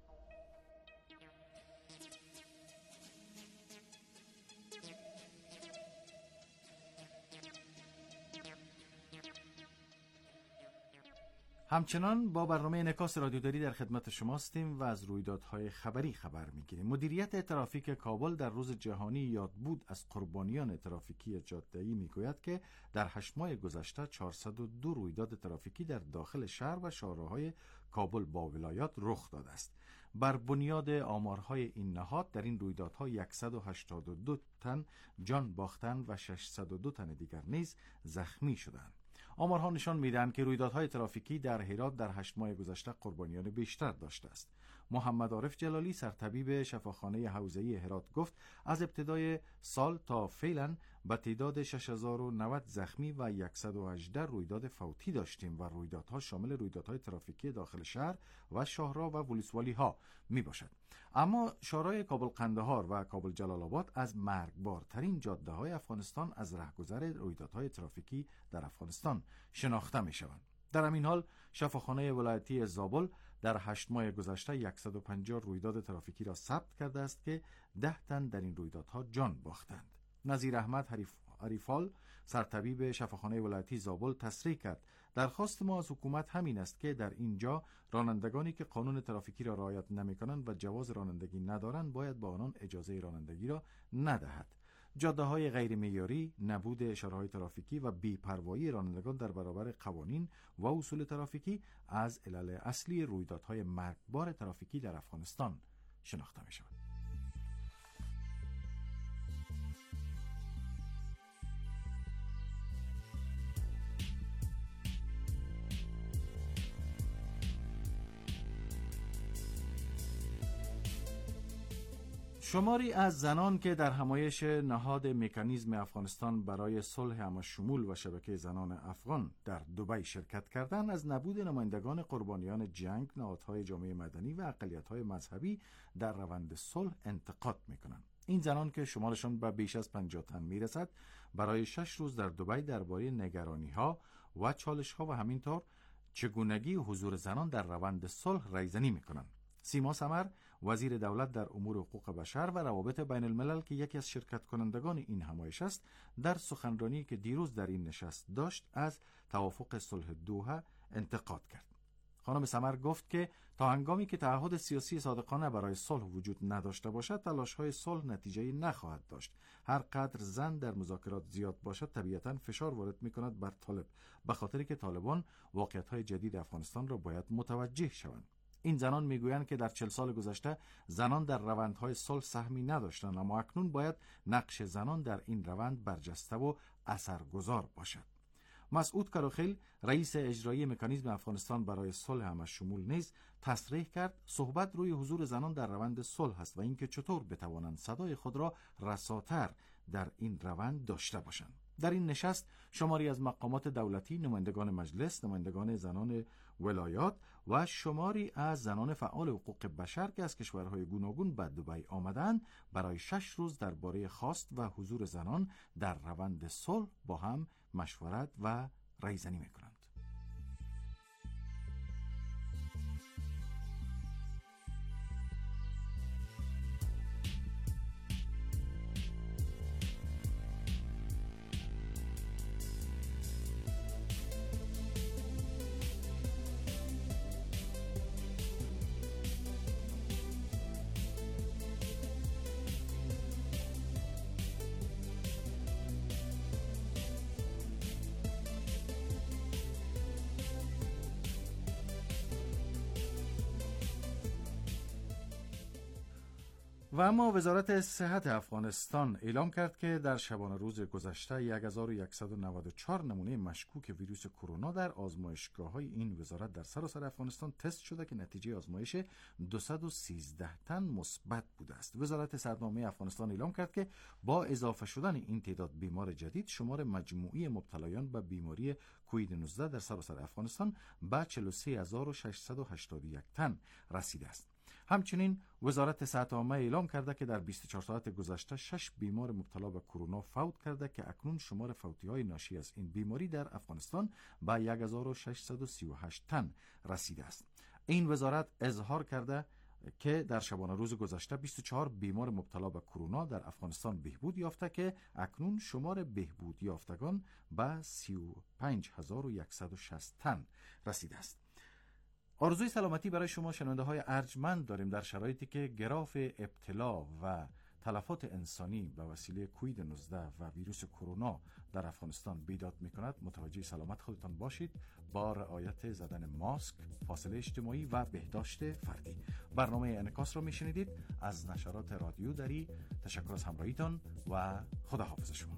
همچنان با برنامه انعکاس رادیوداری در خدمت شما هستیم و از رویدادهای خبری خبر میگیریم. مدیریت ترافیک کابل در روز جهانی یادبود از قربانیان ترافیکی جاده‌ای میگوید که در هشت ماه گذشته چهارصد و دو رویداد ترافیکی در داخل شهر و شهرهای کابل با ولایات رخ داده است. بر بنیاد آمارهای این نهاد در این رویدادها صد و هشتاد و دو تن جان باختند و ششصد و دو تن دیگر نیز زخمی شدند. آمارها نشان می‌دهند که رویدادهای ترافیکی در هرات در هشت ماه گذشته قربانیان بیشتر داشته است. محمد عارف جلالی سرطبیب شفاخانه حوزه‌ای هرات گفت از ابتدای سال تا فعلا به تعداد شش هزار و نود زخمی و صد و هجده رویداد فوتی داشتیم و رویدادها شامل رویدادهای ترافیکی داخل شهر و شاهراه و ولسوالی‌ها میباشد. اما شهرهای کابل قندهار و کابل جلال آباد از مرگبارترین جاده‌های افغانستان از رهگذر رویدادهای ترافیکی در افغانستان شناخته می‌شوند. در همین حال شفاخانه ولایتی زابل در هشت ماه گذشته صد و پنجاه رویداد ترافیکی را ثبت کرده است که ده تن در این رویدادها جان باختند. نظیر احمد حریف عریفال سرطبیب شفاخانه ولایتی زابل تصریح کرد: درخواست ما از حکومت همین است که در اینجا رانندگانی که قانون ترافیکی را رعایت نمی‌کنند و جواز رانندگی ندارند باید با آنان اجازه رانندگی را ندهد. جاده‌های غیر معیاری، نبود اشاره‌های ترافیکی و بی‌پروایی رانندگان در برابر قوانین و اصول ترافیکی از علل اصلی رویدادهای مرگبار ترافیکی در افغانستان شناخته می‌شود. شماری از زنان که در همایش نهاد مکانیزم افغانستان برای صلح همشمول و شبکه زنان افغان در دبی شرکت کردند از نبود نمایندگان قربانیان جنگ، نهادهای جامعه مدنی و اقلیت‌های مذهبی در روند صلح انتقاد می‌کنند. این زنان که شمارشان به بیش از پنجاه تن میرسد برای شش روز در دبی درباره نگرانی‌ها و چالش‌ها و همینطور چگونگی حضور زنان در روند صلح رایزنی می‌کنند. سیما سمر وزیر دولت در امور حقوق بشر و روابط بین الملل که یکی از شرکت کنندگان این همایش است در سخنرانی که دیروز در این نشست داشت از توافق صلح دوحه انتقاد کرد. خانم سمر گفت که تا هنگامی که تعهد سیاسی صادقانه برای صلح وجود نداشته باشد، تلاش‌های صلح نتیجه‌ای نخواهد داشت. هر قدر زن در مذاکرات زیاد باشد، طبیعتاً فشار وارد می‌کند بر طالب، به خاطری که طالبان واقعیت‌های جدید افغانستان را باید متوجه شوند. این زنان میگویند که در چهل سال گذشته زنان در روندهای صلح سهمی نداشتند، اما اکنون باید نقش زنان در این روند برجسته و اثرگذار باشد. مسعود کاروخیل، رئیس اجرایی مکانیزم افغانستان برای صلح همشمول نیز تصریح کرد صحبت روی حضور زنان در روند صلح است و اینکه چطور بتوانند صدای خود را رساتر در این روند داشته باشند. در این نشست شماری از مقامات دولتی، نمایندگان مجلس، نمایندگان زنان ولایات و شماری از زنان فعال حقوق بشر که از کشورهای گوناگون به دبی آمدند برای شش روز درباره خواست و حضور زنان در روند صلح با هم مشورت و رایزنی می‌کنند. و اما وزارت صحت افغانستان اعلام کرد که در شبانه روز گذشته هزار و صد و نود و چهار نمونه مشکوک ویروس کرونا در آزمایشگاه‌های این وزارت در سراسر افغانستان تست شده که نتیجه آزمایش دویست و سیزده تن مثبت بوده است. وزارت صحت‌نامه افغانستان اعلام کرد که با اضافه شدن این تعداد بیمار جدید، شمار مجموعی مبتلایان به بیماری کووید نوزده در سراسر افغانستان به چهل و سه هزار و ششصد و هشتاد و یک تن رسیده است. همچنین وزارت صحت عامه اعلام کرده که در بیست و چهار ساعت گذشته شش بیمار مبتلا به کرونا فوت کرده که اکنون شمار فوتی‌های ناشی از این بیماری در افغانستان به هزار و ششصد و سی و هشت تن رسیده است. این وزارت اظهار کرده که در شبانه روز گذشته بیست و چهار بیمار مبتلا به کرونا در افغانستان بهبود یافته که اکنون شمار بهبود یافتگان به سی و پنج هزار و صد و شصت تن رسیده است. آرزوی سلامتی برای شما شنونده های ارجمند داریم در شرایطی که گراف ابتلا و تلفات انسانی به وسیله کووید نوزده و ویروس کرونا در افغانستان بیداد می کند. متوجه سلامت خودتان باشید با رعایت زدن ماسک، فاصله اجتماعی و بهداشت فردی. برنامه انعکاس را می شنیدید از نشرات رادیو دری. تشکر از همراهیتان و خداحافظ شما.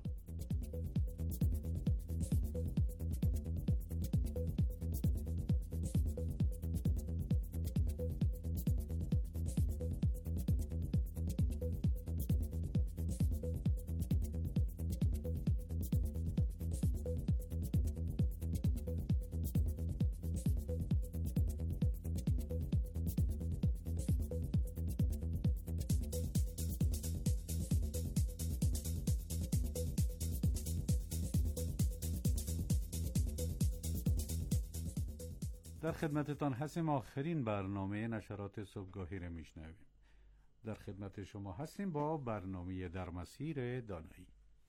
در خدمتتان هستیم. آخرین برنامه نشرات صبحگاهی را میشنویم. در خدمت شما هستیم با برنامه در مسیر دانایی.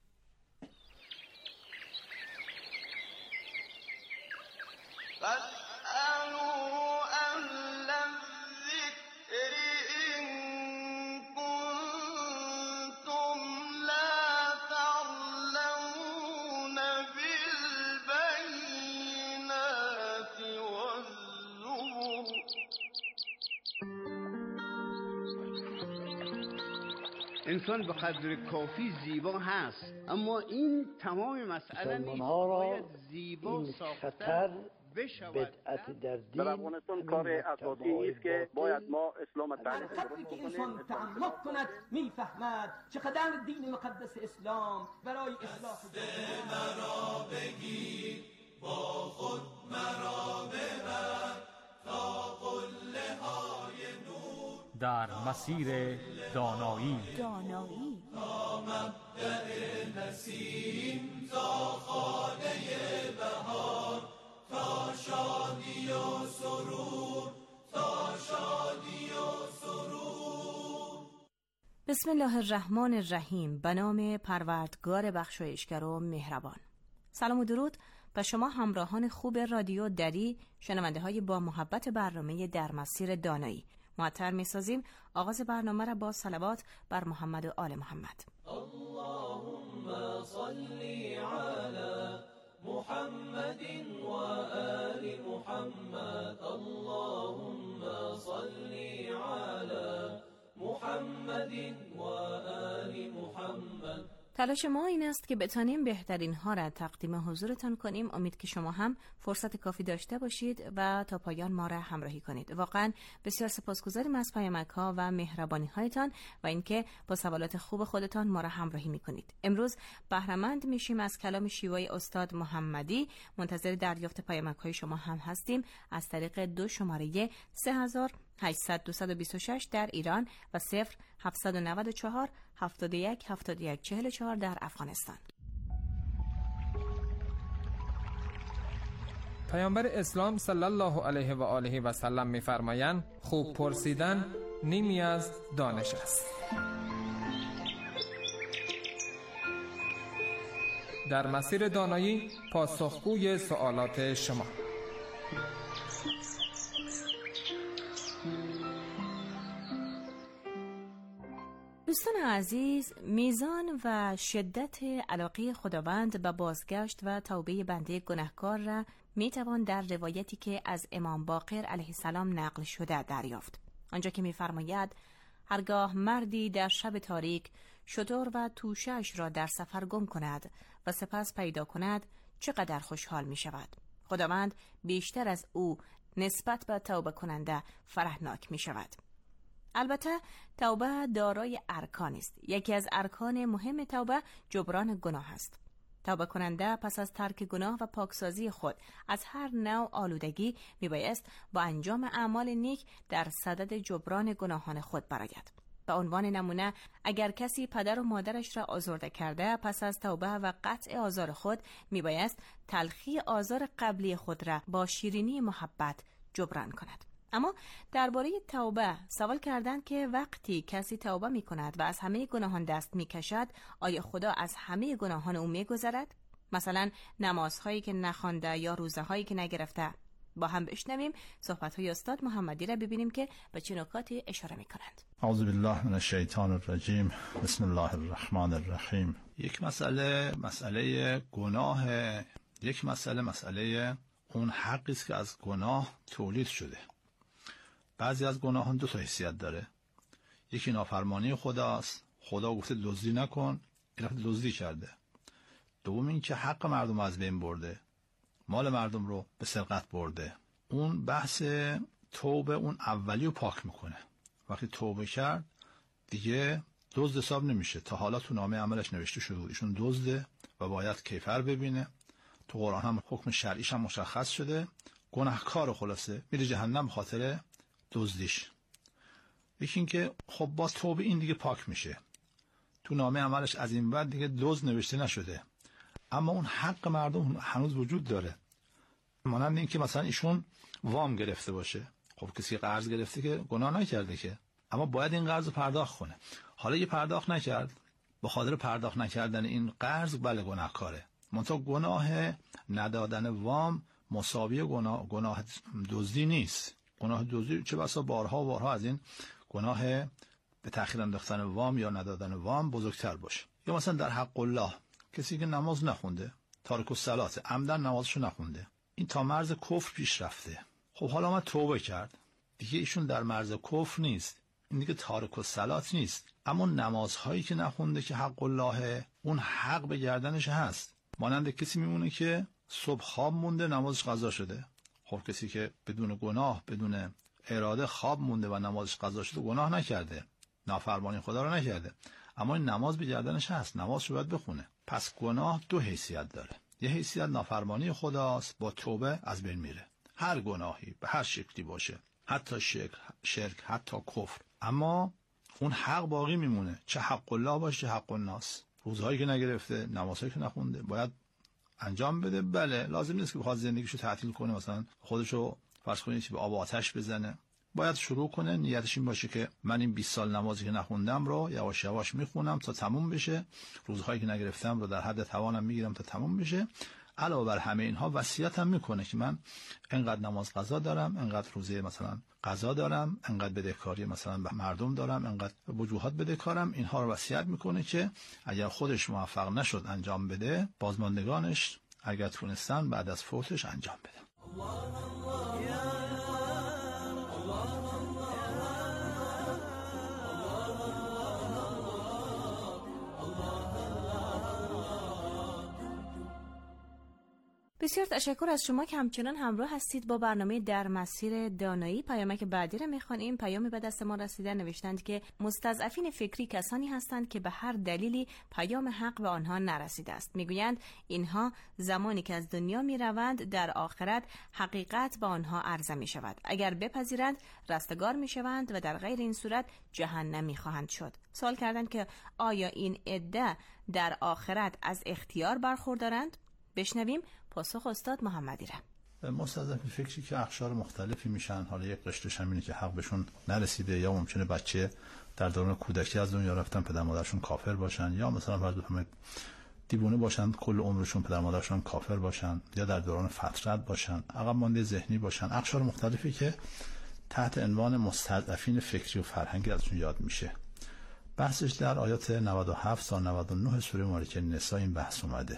انسان به قدر کافی زیبا هست، اما این تمام مسئله نیست. باید زیبا ساختن بشود. در افغانستان کار اساسی است که باید ما اسلام تعریف کنیم. که انسان تعمق کند میفهمد چقدر دین مقدس اسلام برای اصلاح مرا بگیر، با خود مرا ببر تا قله های نور در مسیر دانایی. دانایی تا مبدأ نسیم، تا خانه بهار، تا شادی و سرور، تا شادی و سرور. بسم الله الرحمن الرحیم. به نام پروردگار بخشایشگر و مهربان. سلام و درود و شما همراهان خوب رادیو دری، شنونده های با محبت برنامه در مسیر دانایی. معطر می سازیم آغاز برنامه را با صلوات بر محمد و آل محمد. اللهم صل علی محمد و آل محمد. اللهم صل علی محمد و آل محمد. تلاش ما این است که بتانیم بهترین ها را تقدیم حضورتان کنیم. امید که شما هم فرصت کافی داشته باشید و تا پایان ما را همراهی کنید. واقعا بسیار سپاسگزاریم از پیامک ها و مهربانی هایتان و اینکه با سوالات خوب خودتان ما را همراهی میکنید. امروز بهره‌مند میشیم از کلام شیوای استاد محمدی. منتظر دریافت پیامک های شما هم هستیم از طریق دو شماره سه هزار و هشتصد دویست و بیست و شش در ایران و صفر هفتصد و نود و چهار هفتاد و یک هفتاد و یک چهل و چهار در افغانستان. پیامبر اسلام صلی الله علیه و آله و سلم می‌فرمایند خوب پرسیدن نیمی از دانش است. در مسیر دانایی پاسخگوی سوالات شما. دوستان عزیز، میزان و شدت علاقه خداوند به بازگشت و توبه بنده گناهکار را میتوان در روایتی که از امام باقر علیه السلام نقل شده دریافت. آنجا که میفرماید هرگاه مردی در شب تاریک شتر و توشه‌اش را در سفر گم کند و سپس پیدا کند چقدر خوشحال می شود. خداوند بیشتر از او نسبت به توبه کننده فرحناک می شود. البته توبه دارای ارکان است. یکی از ارکان مهم توبه جبران گناه است. توبه کننده پس از ترک گناه و پاکسازی خود از هر نوع آلودگی میبایست با انجام اعمال نیک در صدد جبران گناهان خود برآید. به عنوان نمونه اگر کسی پدر و مادرش را آزرده کرده، پس از توبه و قطع آزار خود میبایست تلخی آزار قبلی خود را با شیرینی محبت جبران کند. اما درباره توبه سوال کردند که وقتی کسی توبه می کند و از همه گناهان دست می کشد، آیا خدا از همه گناهان او می گذرد؟ مثلا نمازهایی که نخوانده یا روزهایی که نگرفته. با هم بشنویم صحبت‌های استاد محمدی را ببینیم که به چه نکاتی اشاره می کنند. اعوذ بالله من الشیطان الرجیم. بسم الله الرحمن الرحیم. یک مسئله مسئله گناه، یک مسئله مسئله اون حقی است که از گناه تولید شده. بعضی از گناهان دو تا حیثیت داره. یکی نافرمانی خداست، خدا گفته دزدی نکن، این رفت دزدی کرده. دوم این که حق مردم از بین برده، مال مردم رو به سرقت برده. اون بحث توبه اون اولی رو پاک میکنه. وقتی توبه کرد دیگه دزد حساب نمیشه. تا حالا تو نامه عملش نوشته شده بود ایشون دزده و باید کیفر ببینه. تو قرآن هم حکم شرعیش هم مشخص شده. گناهکار خلاصه میره جهنم خاطر دزدیش. یکی این که خب باز توبه این دیگه پاک میشه. تو نامه عملش از این بعد دیگه دزد نوشته نشده، اما اون حق مردم هنوز وجود داره. مانند این که مثلا ایشون وام گرفته باشه. خب کسی قرض گرفته که گناه نکرده که، اما باید این قرض رو پرداخت کنه. حالا یه پرداخت نکرد، به خاطر پرداخت نکردن این قرض بله گناهکاره. منتها گناه ندادن وام مساوی گناه گناه دزدی نیست. گناه دزدی چه بسا بارها و بارها از این گناه به تأخیر انداختن وام یا ندادن وام بزرگتر باشه. یا مثلا در حق الله کسی که نماز نخونده، تارک الصلاه، عمدن نمازشو نخونده، این تا مرز کفر پیش رفته. خب حالا ما توبه کرد، دیگه ایشون در مرز کفر نیست، این دیگه تارک الصلاه نیست، اما نمازهایی که نخونده که حق الله، اون حق به گردنش هست. مانند کسی میمونه که صبح خواب مونده نمازش قضا شده. خب کسی که بدون گناه بدون اراده خواب مونده و نمازش قضا شده گناه نکرده، نافرمانی خدا رو نکرده، اما این نماز به گردنش هست، نمازش باید بخونه. پس گناه دو حیثیت داره. یه حیثیت نافرمانی خداست، با توبه از بین میره، هر گناهی به هر شکلی باشه، حتی شرک شرک حتی کفر، اما اون حق باقی میمونه، چه حق الله باشه چه حق الناس. روزهایی که نگرفته، نمازهایی که نخونده باید انجام بده. بله لازم نیست که بخواد زندگیشو تعطیل کنه، مثلا خودشو فرض کنید به آب و آتش بزنه. باید شروع کنه، نیتش این باشه که من این بیست سال نمازی که نخوندم رو یواش یواش میخونم تا تموم بشه، روزهایی که نگرفتم رو در حد توانم میگیرم تا تموم بشه. علاوه بر همه اینها وصیت هم میکنه که من انقدر نماز قضا دارم، انقدر روزه مثلا قضا دارم، انقدر بدهکاری مثلا به مردم دارم، انقدر وجوهات بدهکارم. اینها رو وصیت میکنه که اگر خودش موفق نشد انجام بده، بازماندگانش اگر تونستن بعد از فوتش انجام بده. بسیار تشکر از شما که همچنان همراه هستید با برنامه در مسیر دانایی. پیامک بعدی رو میخوانیم. پیامی به دست ما رسیده، نوشتند که مستضعفین فکری کسانی هستند که به هر دلیلی پیام حق به آنها نرسیده است. میگویند اینها زمانی که از دنیا میروند در آخرت حقیقت به آنها عرضه می شود. اگر بپذیرند رستگار می شوند و در غیر این صورت جهنمی خواهند شد. سوال کردند که آیا این عده در آخرت از اختیار برخوردارند؟ بشنویم پاسخ استاد محمدی را. مستضعفین فکری که اقشار مختلفی میشن، حالا یک قشرش همینه که حق بهشون نرسیده، یا ممکنه بچه در دوران کودکی از دنیا رفتن، پدر مادرشون کافر باشن، یا مثلا فرض بفرمایید دیوونه باشن کل عمرشون، پدر مادرشون کافر باشن، یا در دوران فترت باشن، عقب مانده ذهنی باشن. اقشار مختلفی که تحت عنوان مستضعفین فکری و فرهنگی ازشون یاد میشه. بحثش در آیات نود و هفت تا نود و نه سوره مبارکه نساء این بحث اومده.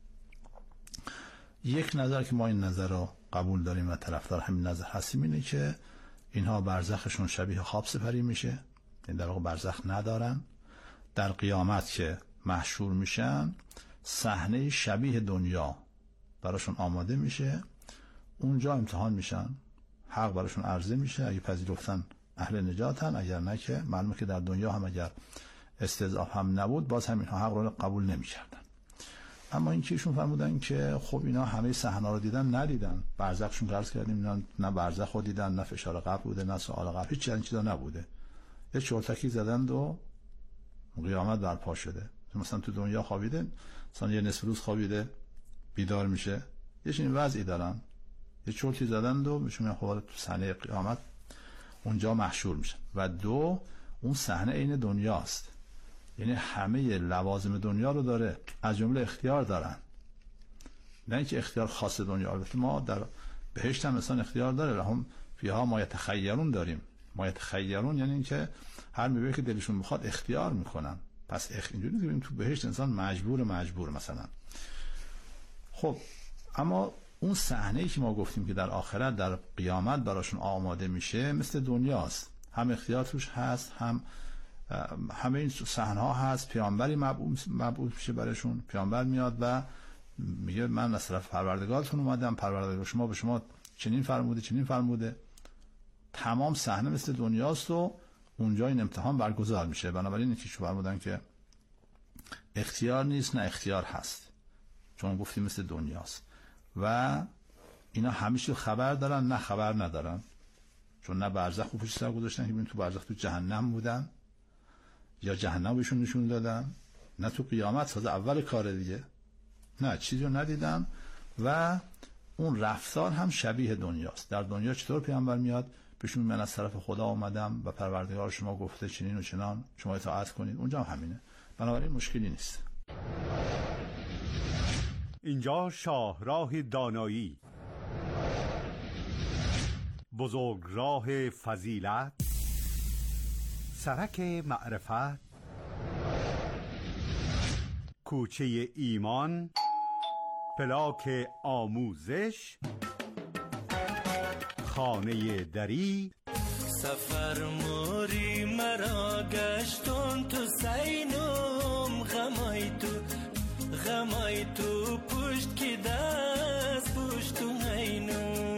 یک نظر که ما این نظر رو قبول داریم و طرفدار همین نظر هستیم اینه که اینها برزخشون شبیه خواب سپری میشه، این در واقع برزخ ندارن. در قیامت که محشور میشن صحنه شبیه دنیا براشون آماده میشه، اونجا امتحان میشن، حق براشون عرضه میشه، اگه پذیرفتن اهل نجاتن، اگر نه که معلومه که در دنیا هم اگر استضعاف هم نبود باز هم اینها حق رو قبول نمیکردن. اما این که ایشون فرمودن که خب اینا همه صحنه رو دیدن، ندیدن. برزخشون قرض کردیم اینا نه برزخ رو دیدن، نه فشار قبر بوده، نه سوال قبر، هیچ این چیزا نبوده. یه چرتکی زدند و قیامت برپا شده. مثلا تو دنیا خوابیده، مثلا یه نصف روز خوابیده بیدار میشه، یه چنین وضعی دارن. یه چرتی زدند و میشون خب تو صحنه قیامت اونجا محشور میشن. و دو، اون صحنه عین دنیاست، یعنی همه لوازم دنیا رو داره، از جمله اختیار دارن. نه اینکه اختیار خاص دنیا، البته ما در بهشت هم مثلا اختیار داره، لهم فیها ما یتخیرون داریم. ما یتخیرون یعنی اینکه هر میوهی که دلشون بخواد اختیار میکنن. پس اخ... اینجوری ببینیم تو بهشت انسان مجبور مجبور مثلا. خب اما اون صحنه‌ای که ما گفتیم که در آخرت در قیامت براشون آماده میشه مثل دنیاست، هم اختیار توش هست، هم همه این صحنه ها هست. پیامبری مبعوث میشه براشون، پیامبر میاد و میگه من از طرف پروردگارتون اومدم، پروردگار شما به شما چنین فرموده چنین فرموده. تمام صحنه مثل دنیاست و اونجا این امتحان برگزار میشه. بنابراین اینکه شو فرمودن که اختیار نیست، نه اختیار هست، چون گفتیم مثل دنیاست. و اینا همیشه خبر دارن نه خبر ندارن، چون نه برزخ رو پشت سر گذاشتن که ببین تو برزخ تو جهنم بودن یا جهنم بهشون نشون دادن، نه تو قیامت تازه اول کار دیگه، نه چیزی رو ندیدن. و اون رفتار هم شبیه دنیاست. در دنیا چطور پیامبر میاد بهشون من از طرف خدا اومدم و پروردگار شما گفته چنین و چنان، شما اطاعت کنید، اونجا هم همینه. بنابراین مشکلی نیست. اینجا شاهراه دانایی، بزرگراه فضیلت، سرک معرفت، کوچه ایمان، پلاک آموزش، خانه دری. سفر موری مرا گشتون تو سینم، غمای تو غمای تو پشت کی دست پشت اینو.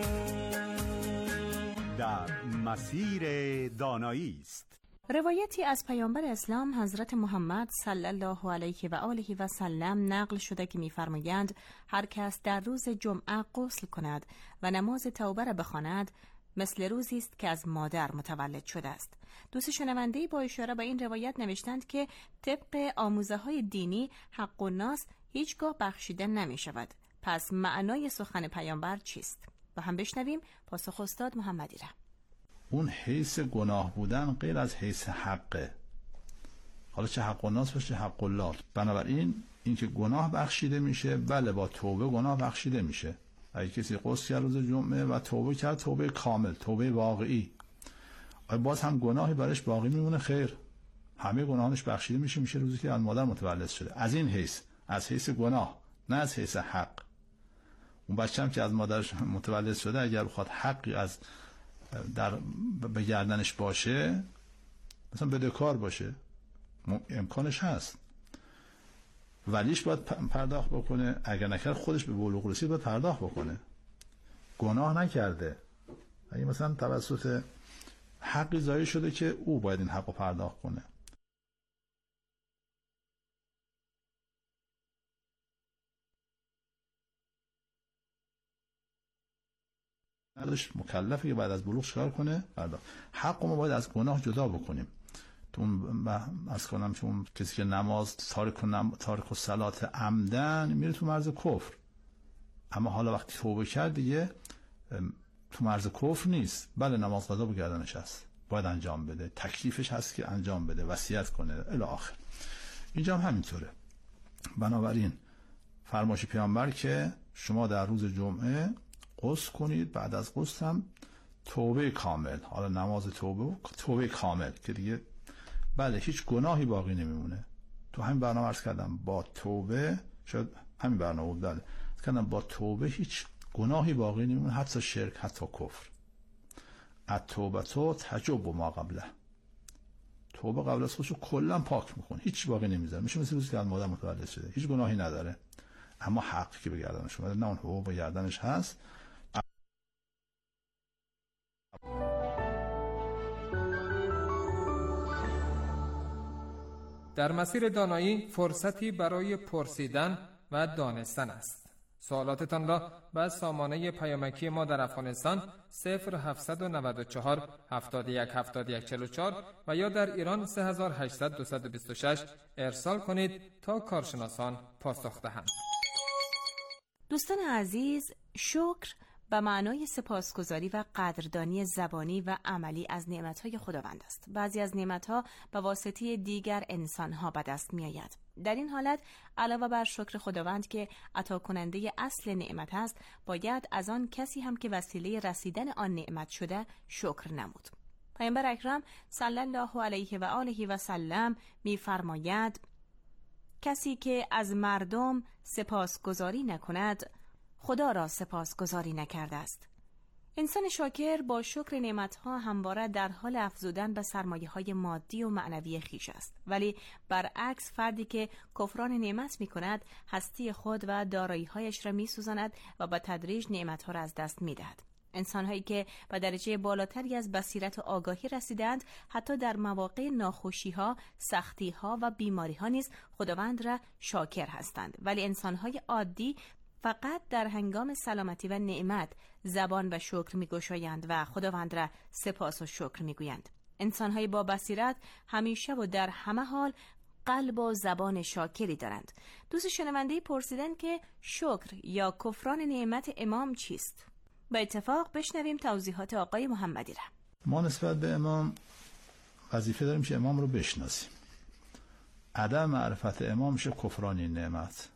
در مسیر دانایی است. روایتی از پیامبر اسلام حضرت محمد صلی الله علیه و آله و سلم نقل شده که می‌فرمایند هر کس در روز جمعه غسل کند و نماز توبه را بخواند مثل روزی است که از مادر متولد شده است. دوست شنونده با اشاره به این روایت نوشتند که طبق آموزه‌های دینی حق الناس هیچگاه بخشیده نمی شود. پس معنای سخن پیامبر چیست؟ با هم بشنویم پاسخ استاد محمدی را. اون حیث گناه بودن غیر از حیث حقه. حالا چه حق الناس باشه چه حق الله. بنابراین اینکه گناه بخشیده میشه، بله با توبه گناه بخشیده میشه. اگه کسی غسل کرد روز جمعه و توبه کرد، توبه کامل، توبه واقعی، آیا باز هم گناهی برش باقی میمونه؟ خیر، همه گناهانش بخشیده میشه، میشه روزی که از مادر متولد شده. از این حیث، از حیث گناه، نه از حیث حق. اون بچه هم که از مادرش متولد شده اگر بخواد حقی از در به گردنش باشه، مثلا بدهکار باشه، امکانش هست، ولیش باید پرداخت بکنه. اگر نکرد خودش به بلوغ رسید باید پرداخت بکنه. گناه نکرده. اگه مثلا توسط حقی ضایع شده که او باید این حق رو پرداخت کنه. مردش مکلفه که بعد از بلوغ چیکار کنه؟ پرداخت. حق ما باید از گناه جدا بکنیم. تو اون از کنم چون کسی که نماز تارک و نم... تارک و صلات عمدن میره تو مرز کفر، اما حالا وقتی توبه کرد دیگه تو مرز کفر نیست. بله نماز قضا به گردنش هست، باید انجام بده، تکلیفش هست که انجام بده، وصیت کنه الی آخر. اینجا هم همینطوره. بنابراین فرمایش پیامبر که شما در روز جمعه غسل کنید، بعد از غسل هم توبه کامل، حالا نماز توبه توبه کامل که دیگه بله هیچ گناهی باقی نمیمونه. تو همین برنامه عرض کردم با توبه، شاید همین برنامه بود، بله کردم با توبه هیچ گناهی باقی نمیمونه، حتی شرک، حتی کفر. التوبه تو تجب ما قبله. توبه قبل از خودشو کلا پاک میکنه، هیچ باقی نمیذاره، میشه مثل روزی که از مادر متولد شده، هیچ گناهی نداره. اما حقی که به گردنش اومده، نه اون حقوق به گردنش هست. در مسیر دانایی فرصتی برای پرسیدن و دانستن است. سوالاتتان را به سامانه پیامکی ما در افغانستان صفر هفتصد و نود و چهار هفتاد و یک هفتاد و یک چهل و چهار و یا در ایران سه هزار و هشتصد دویست و بیست و شش ارسال کنید تا کارشناسان پاسخ دهند. دوستان عزیز، شکر به معنای سپاسگزاری و قدردانی زبانی و عملی از نعمتهای خداوند است. بعضی از نعمتها به واسطه دیگر انسانها به دست می آید. در این حالت علاوه بر شکر خداوند که عطا کننده اصل نعمت است، باید از آن کسی هم که وسیله رسیدن آن نعمت شده شکر نمود. پیامبر اکرم صلی الله علیه و آله و سلم می فرماید کسی که از مردم سپاسگزاری نکند خدا را سپاسگزاری نکرده است. انسان شاکر با شکر نعمتها همواره در حال افزودن به سرمایه‌های مادی و معنوی خویش است، ولی برعکس فردی که کفران نعمت می‌کند هستی خود و دارایی‌هایش را می‌سوزاند و به تدریج نعمتها را از دست می‌دهد. انسان‌هایی که به درجه بالاتری از بصیرت و آگاهی رسیدند، حتی در مواقع ناخوشی‌ها، سختی‌ها و بیماری‌ها نیز خداوند را شاکر هستند، ولی انسان‌های عادی فقط در هنگام سلامتی و نعمت زبان و شکر می‌گشایند و خداوند را سپاس و شکر می‌گویند. انسان‌های با بصیرت همیشه و در همه حال قلب و زبان شاکری دارند. دوست شنونده پرسیدن که شکر یا کفران نعمت امام چیست؟ با اتفاق بشنویم توضیحات آقای محمدی را. ما نسبت به امام وظیفه داریم که امام رو بشناسیم. عدم معرفت امام میشه کفران نعمت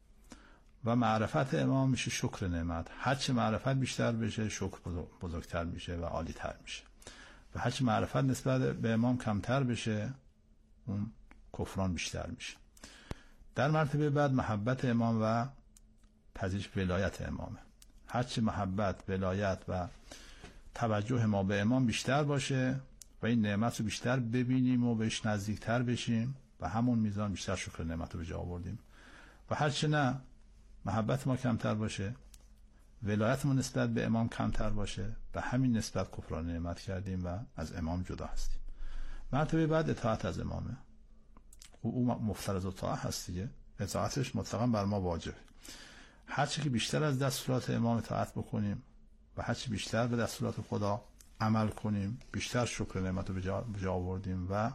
و معرفت امام میشه شکر نعمت. هرچه معرفت بیشتر بشه شکر بزرگتر میشه و عالیتر میشه، و هرچه معرفت نسبت به امام کمتر بشه اون کفران بیشتر میشه. در مرتبه بعد محبت امام و پذیرش ولایت امامه. هرچه محبت، ولایت و توجه ما به امام بیشتر باشه و این نعمت رو بیشتر ببینیم و بهش نزدیکتر بشیم و همون میزان بیشتر شکر نعمت رو به جا آوردیم. و هرچه نه محبت ما کمتر باشه، ولایت ما نسبت به امام کمتر باشه، به همین نسبت کفران نعمت کردیم و از امام جدا هستیم. مرتبه بعد اطاعت از امامه. او مفترض اطاعت هست دیگه، اطاعتش مطلقا بر ما واجبه. هرچی که بیشتر از دستورات امام اطاعت بکنیم و هرچی بیشتر به دستورات خدا عمل کنیم، بیشتر شکر نعمت رو به جا آوردیم و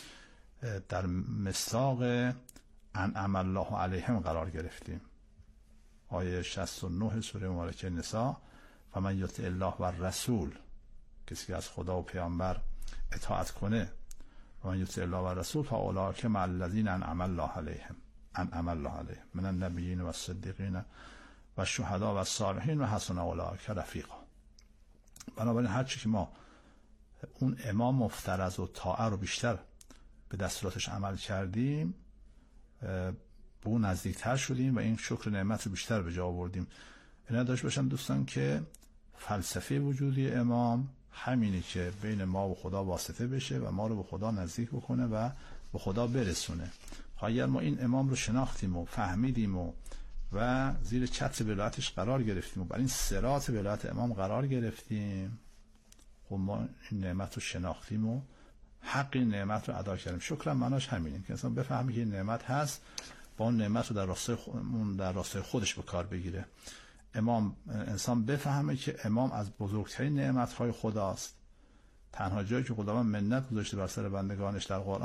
در مصداق انعم الله علیهم قرار گرفتیم. آیه شصت و نه سوره مبارکه نساء، و من یطع الله و رسول، کسی که از خدا و پیامبر اطاعت کنه و من یطع الله و رسول فاولئک مع الذین انعم الله علیهم انعم الله علیهم من النبیین و الصدیقین و الشهداء و الصالحین و حسن اولئک رفیقا. بنابراین هر چی که ما اون امام مفترض و طاعه رو بیشتر به دستوراتش عمل کردیم به اون نزدیکتر شدیم و این شکر نعمت رو بیشتر به جا آوردیم. اینا داشت باشن دوستان که فلسفه وجودی امام همینه که بین ما و خدا واسطه بشه و ما رو به خدا نزدیک بکنه و به خدا برسونه. اگر ما این امام رو شناختیم و فهمیدیم و و زیر چتر ولایتش قرار گرفتیم و بر این صراط ولایت امام قرار گرفتیم، خب ما این نعمت رو شناختیم و حق این نعمت رو ادا کردیم. شکر معناش همینه که انسان بفهمه که این نعمت هست، با اون نعمت رو در راستای خودمون در راستای خودش به کار بگیره. امام انسان بفهمه که امام از بزرگترین نعمت‌های خداست. تنها جایی که خداوند منت گذاشته بر سر بندگانش در قرآن